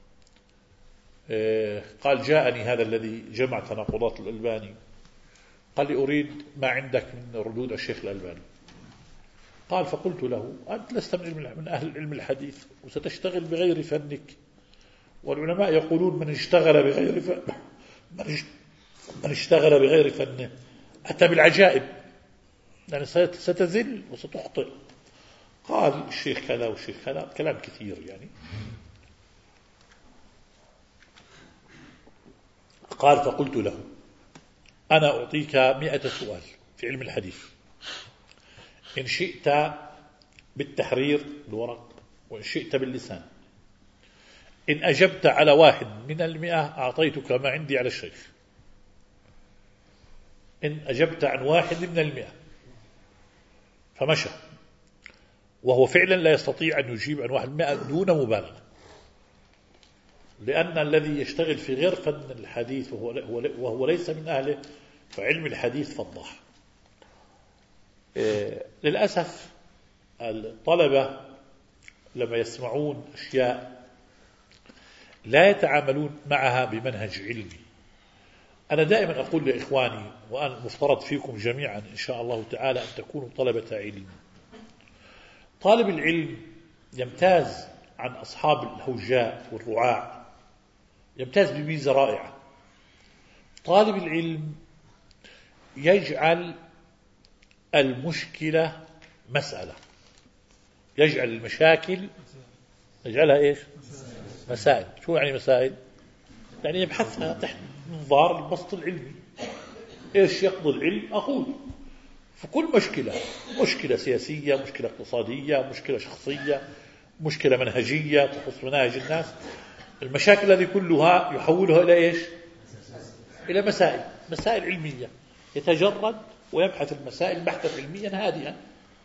قال: جاءني هذا الذي جمع تناقضات الألباني، قال لي: أريد ما عندك من ردود الشيخ الألباني. قال: فقلت له: أنت لست من أهل علم الحديث وستشتغل بغير فنك، والعلماء يقولون من اشتغل بغير فن من اشتغل بغير فنه أتى بالعجائب، يعني ستزل وستخطئ. قال الشيخ كذا والشيخ كذا، كلام كثير يعني. قال: فقلت له: أنا أعطيك مئة سؤال في علم الحديث، إن شئت بالتحرير الورق وإن شئت باللسان، إن أجبت على واحد من المئة أعطيتك ما عندي على الشيخ، إن أجبت عن واحد من المئة. فمشى، وهو فعلا لا يستطيع أن يجيب عن واحد مئة دون مبالغة، لأن الذي يشتغل في غير فن الحديث وهو, وهو ليس من أهله فعلم الحديث فضاح. إيه للأسف الطلبة لما يسمعون أشياء لا يتعاملون معها بمنهج علمي. أنا دائما أقول لإخواني، وأنا مفترض فيكم جميعا إن شاء الله تعالى أن تكونوا طلبة علم، طالب العلم يمتاز عن أصحاب الهوجاء والرعاع، يمتاز بميزة رائعة. طالب العلم يجعل المشكلة مسألة، يجعل المشاكل يجعلها إيش؟ مسائل. شو يعني مسائل؟ يعني يبحثها تحت منظار البسط العلمي. إيش يقضي العلم؟ أقول في كل مشكلة، مشكلة سياسية، مشكلة اقتصادية، مشكلة شخصية، مشكلة منهجية تخص مناهج الناس، المشاكل هذه كلها يحولها إلى إيش؟ إلى مسائل مسائل علمية، يتجرد ويبحث المسائل بحثا علميا هادئا.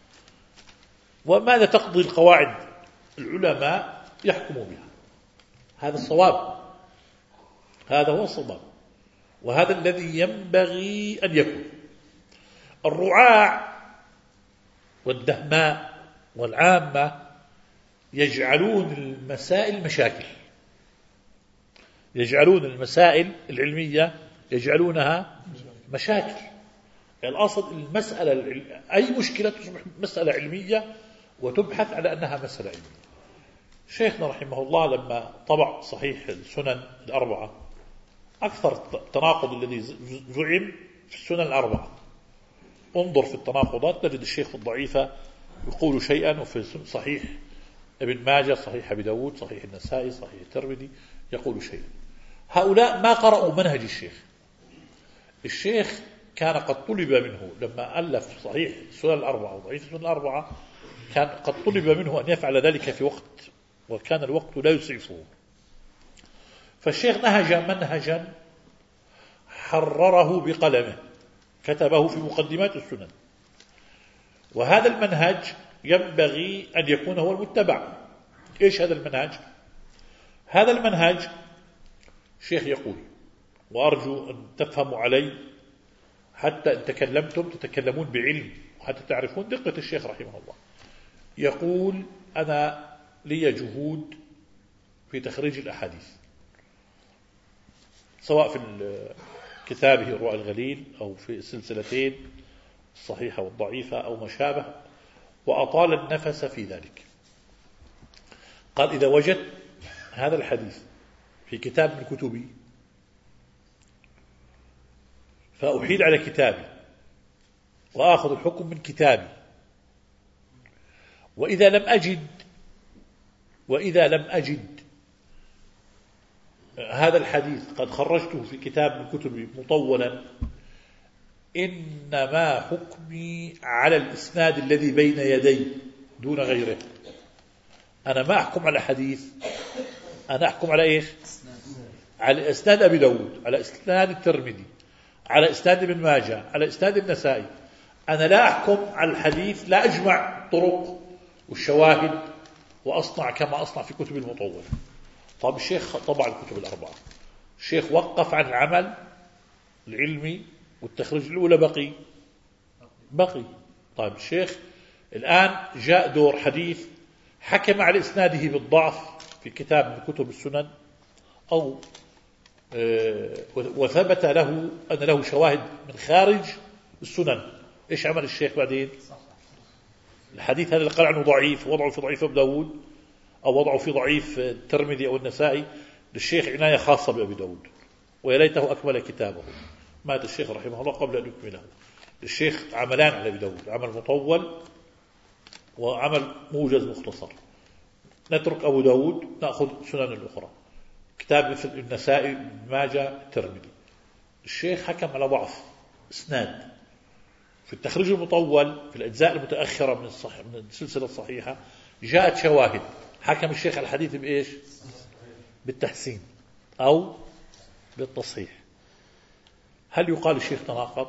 وماذا تقضي القواعد؟ العلماء يحكموا بها. هذا الصواب، هذا هو الصواب، وهذا الذي ينبغي أن يكون. الرعاع والدهماء والعامة يجعلون المسائل مشاكل، يجعلون المسائل العلمية يجعلونها مشاكل. الأصل المسألة، أي مشكلة تصبح مسألة علمية وتبحث على أنها مسألة علمية. شيخنا رحمه الله لما طبع صحيح السنن الأربعة، أكثر التناقض الذي زعم في السنن الأربعة، انظر في التناقضات تجد الشيخ الضعيفة يقول شيئا، وفي صحيح ابن ماجه، صحيح أبي داود، صحيح النسائي، صحيح الترمذي يقول شيئا. هؤلاء ما قرأوا منهج الشيخ. الشيخ كان قد طلب منه لما ألف صحيح السنن الأربعة وضعيف السنن الأربعة، كان قد طلب منه أن يفعل ذلك في وقت، وكان الوقت لا يسعفه. فالشيخ نهج منهجا حرره بقلمه، كتبه في مقدمات السنن، وهذا المنهج ينبغي أن يكون هو المتبع. إيش هذا المنهج؟ هذا المنهج الشيخ يقول، وأرجو أن تفهموا علي حتى إن تكلمتم تتكلمون بعلم وحتى تعرفون دقة الشيخ رحمه الله. يقول أنا لي جهود في تخريج الأحاديث، سواء في كتابه الرؤى الغليل أو في السلسلتين الصحيحة والضعيفة أو ما شابه، وأطال النفس في ذلك. قال إذا وجدت هذا الحديث في كتاب من كتبي فأحيل على كتابي وآخذ الحكم من كتابي، وإذا لم أجد وإذا لم أجد هذا الحديث قد خرجته في كتاب من كتبي مطولا، إنما حكمي على الإسناد الذي بين يدي دون غيره. أنا ما أحكم على حديث، أنا أحكم على إيش؟ على إسناد أبي داود، على إسناد الترمذي، على إسناد ابن ماجه، على إسناد النسائي. أنا لا أحكم على الحديث، لا أجمع طرق والشواهد وأصنع كما أصنع في كتب المطولة. طب الشيخ طبع الكتب الأربعة، الشيخ وقف عن العمل العلمي والتخريج الأولى بقي بقي طيب الشيخ الآن جاء دور حديث حكم على إسناده بالضعف في كتاب من كتب السنن، أو وثبت له أن له شواهد من خارج السنن. إيش عمل الشيخ بعدين؟ الحديث هذا اللي قال عنه ضعيف وضعه في ضعيف أبي داود أو وضعه في ضعيف الترمذي أو النسائي، للشيخ عناية خاصة بأبي داود، ويا ليته أكمل كتابه. مات الشيخ رحمه الله قبل أن يكمله. الشيخ عملان على أبي داود، عمل مطول وعمل موجز مختصر. نترك أبو داود نأخذ سنن الأخرى، كتاب في النسائي، ماجه، الترمذي. الشيخ حكم على ضعف إسناد في التخريج المطول في الأجزاء المتأخرة من الصح من السلسلة الصحيحة، جاءت شواهد حكم الشيخ على الحديث بإيش؟ بالتحسين أو بالتصحيح. هل يقال الشيخ تناقض؟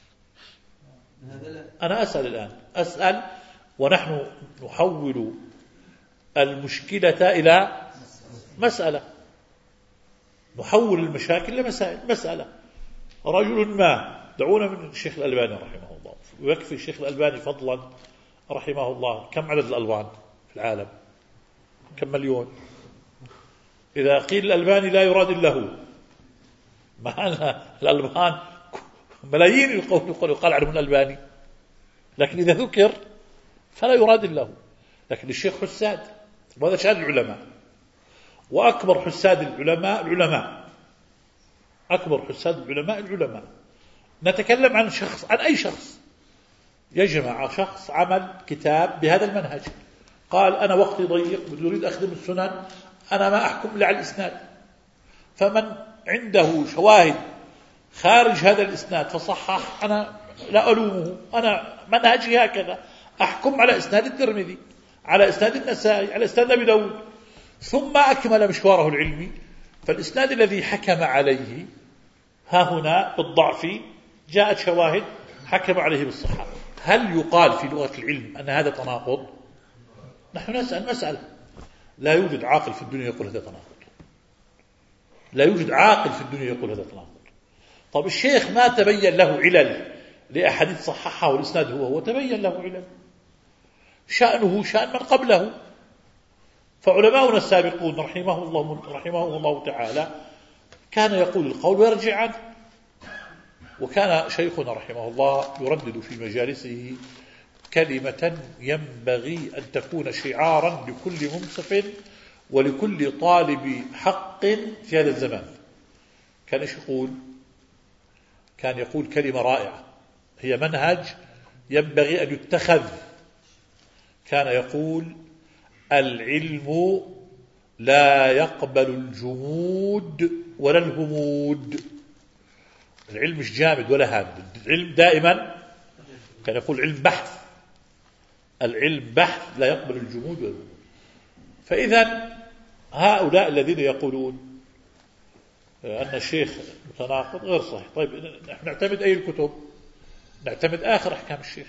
أنا أسأل الآن، أسأل ونحن نحول المشكلة إلى مسألة، نحول المشاكل لمسائل. مسألة رجل ما، دعونا من الشيخ الألباني رحمه الله، ويكفي الشيخ الألباني فضلا رحمه الله كم عدد الألبان في العالم؟ كم مليون؟ إذا قيل الألباني لا يراد إلا هو، معنا الألبان ملايين يقول يقال عنهم الألباني، لكن إذا ذكر فلا يراد إلا هو. لكن الشيخ حساد، وهذا شأن العلماء، وأكبر حساد العلماء العلماء أكبر حساد العلماء العلماء. نتكلم عن شخص، عن أي شخص يجمع شخص عمل كتاب بهذا المنهج، قال أنا وقتي ضيق يريد أخدم السنن، أنا ما أحكم إلا على الإسناد، فمن عنده شواهد خارج هذا الإسناد فصحح أنا لا ألومه، أنا منهجي هكذا، أحكم على إسناد الترمذي، على إسناد النسائي، على إسناد أبي داود. ثم أكمل مشواره العلمي، فالإسناد الذي حكم عليه ها هنا بالضعف جاءت شواهد حكم عليه بالصحة. هل يقال في لغة العلم أن هذا تناقض؟ نحن نسأل مسألة، لا يوجد عاقل في الدنيا يقول هذا تناقض، لا يوجد عاقل في الدنيا يقول هذا تناقض. طب الشيخ ما تبين له علل لأحاديث صححها والإسناد هو هو تبين له علل، شأنه شأن من قبله. فعلماؤنا السابقون رحمه الله رحمه الله تعالى كان يقول القول ويرجع عنه. وكان شيخنا رحمه الله يردد في مجالسه كلمة ينبغي أن تكون شعارا لكل منصف ولكل طالب حق في هذا الزمان. كان إيش يقول؟ كان يقول كلمة رائعة هي منهج ينبغي أن يتخذ. كان يقول: العلم لا يقبل الجمود ولا الهمود. العلم مش جامد ولا هامد، العلم دائما، كان يقول علم بحث، العلم بحث لا يقبل الجمود ولا الهمود. فإذا هؤلاء الذين يقولون أن الشيخ متناقض غير صحيح. طيب نحن نعتمد أي الكتب؟ نعتمد آخر أحكام الشيخ،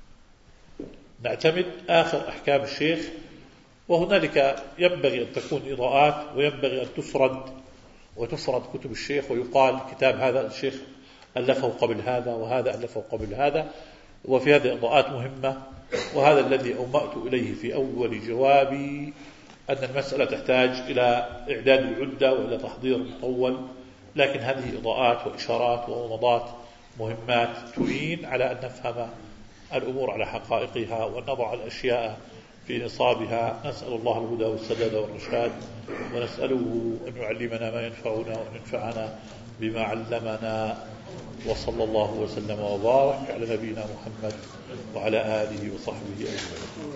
نعتمد آخر أحكام الشيخ. وهنالك ينبغي أن تكون إضاءات، وينبغي أن تسرد وتفرد كتب الشيخ، ويقال كتاب هذا الشيخ ألفه قبل هذا وهذا ألفه قبل هذا. وفي هذه إضاءات مهمة، وهذا الذي أومأت إليه في أول جوابي، أن المسألة تحتاج إلى إعداد العدة وإلى تحضير مطول، لكن هذه إضاءات وإشارات وومضات مهمات تعين على أن نفهم الأمور على حقائقها وأن نضع الأشياء في نصابها. نسأل الله الهدى والسداد والرشاد، ونسأله أن يعلمنا ما ينفعنا وأن ينفعنا بما علمنا. وصلى الله وسلم وبارك على نبينا محمد وعلى آله وصحبه أجمعين.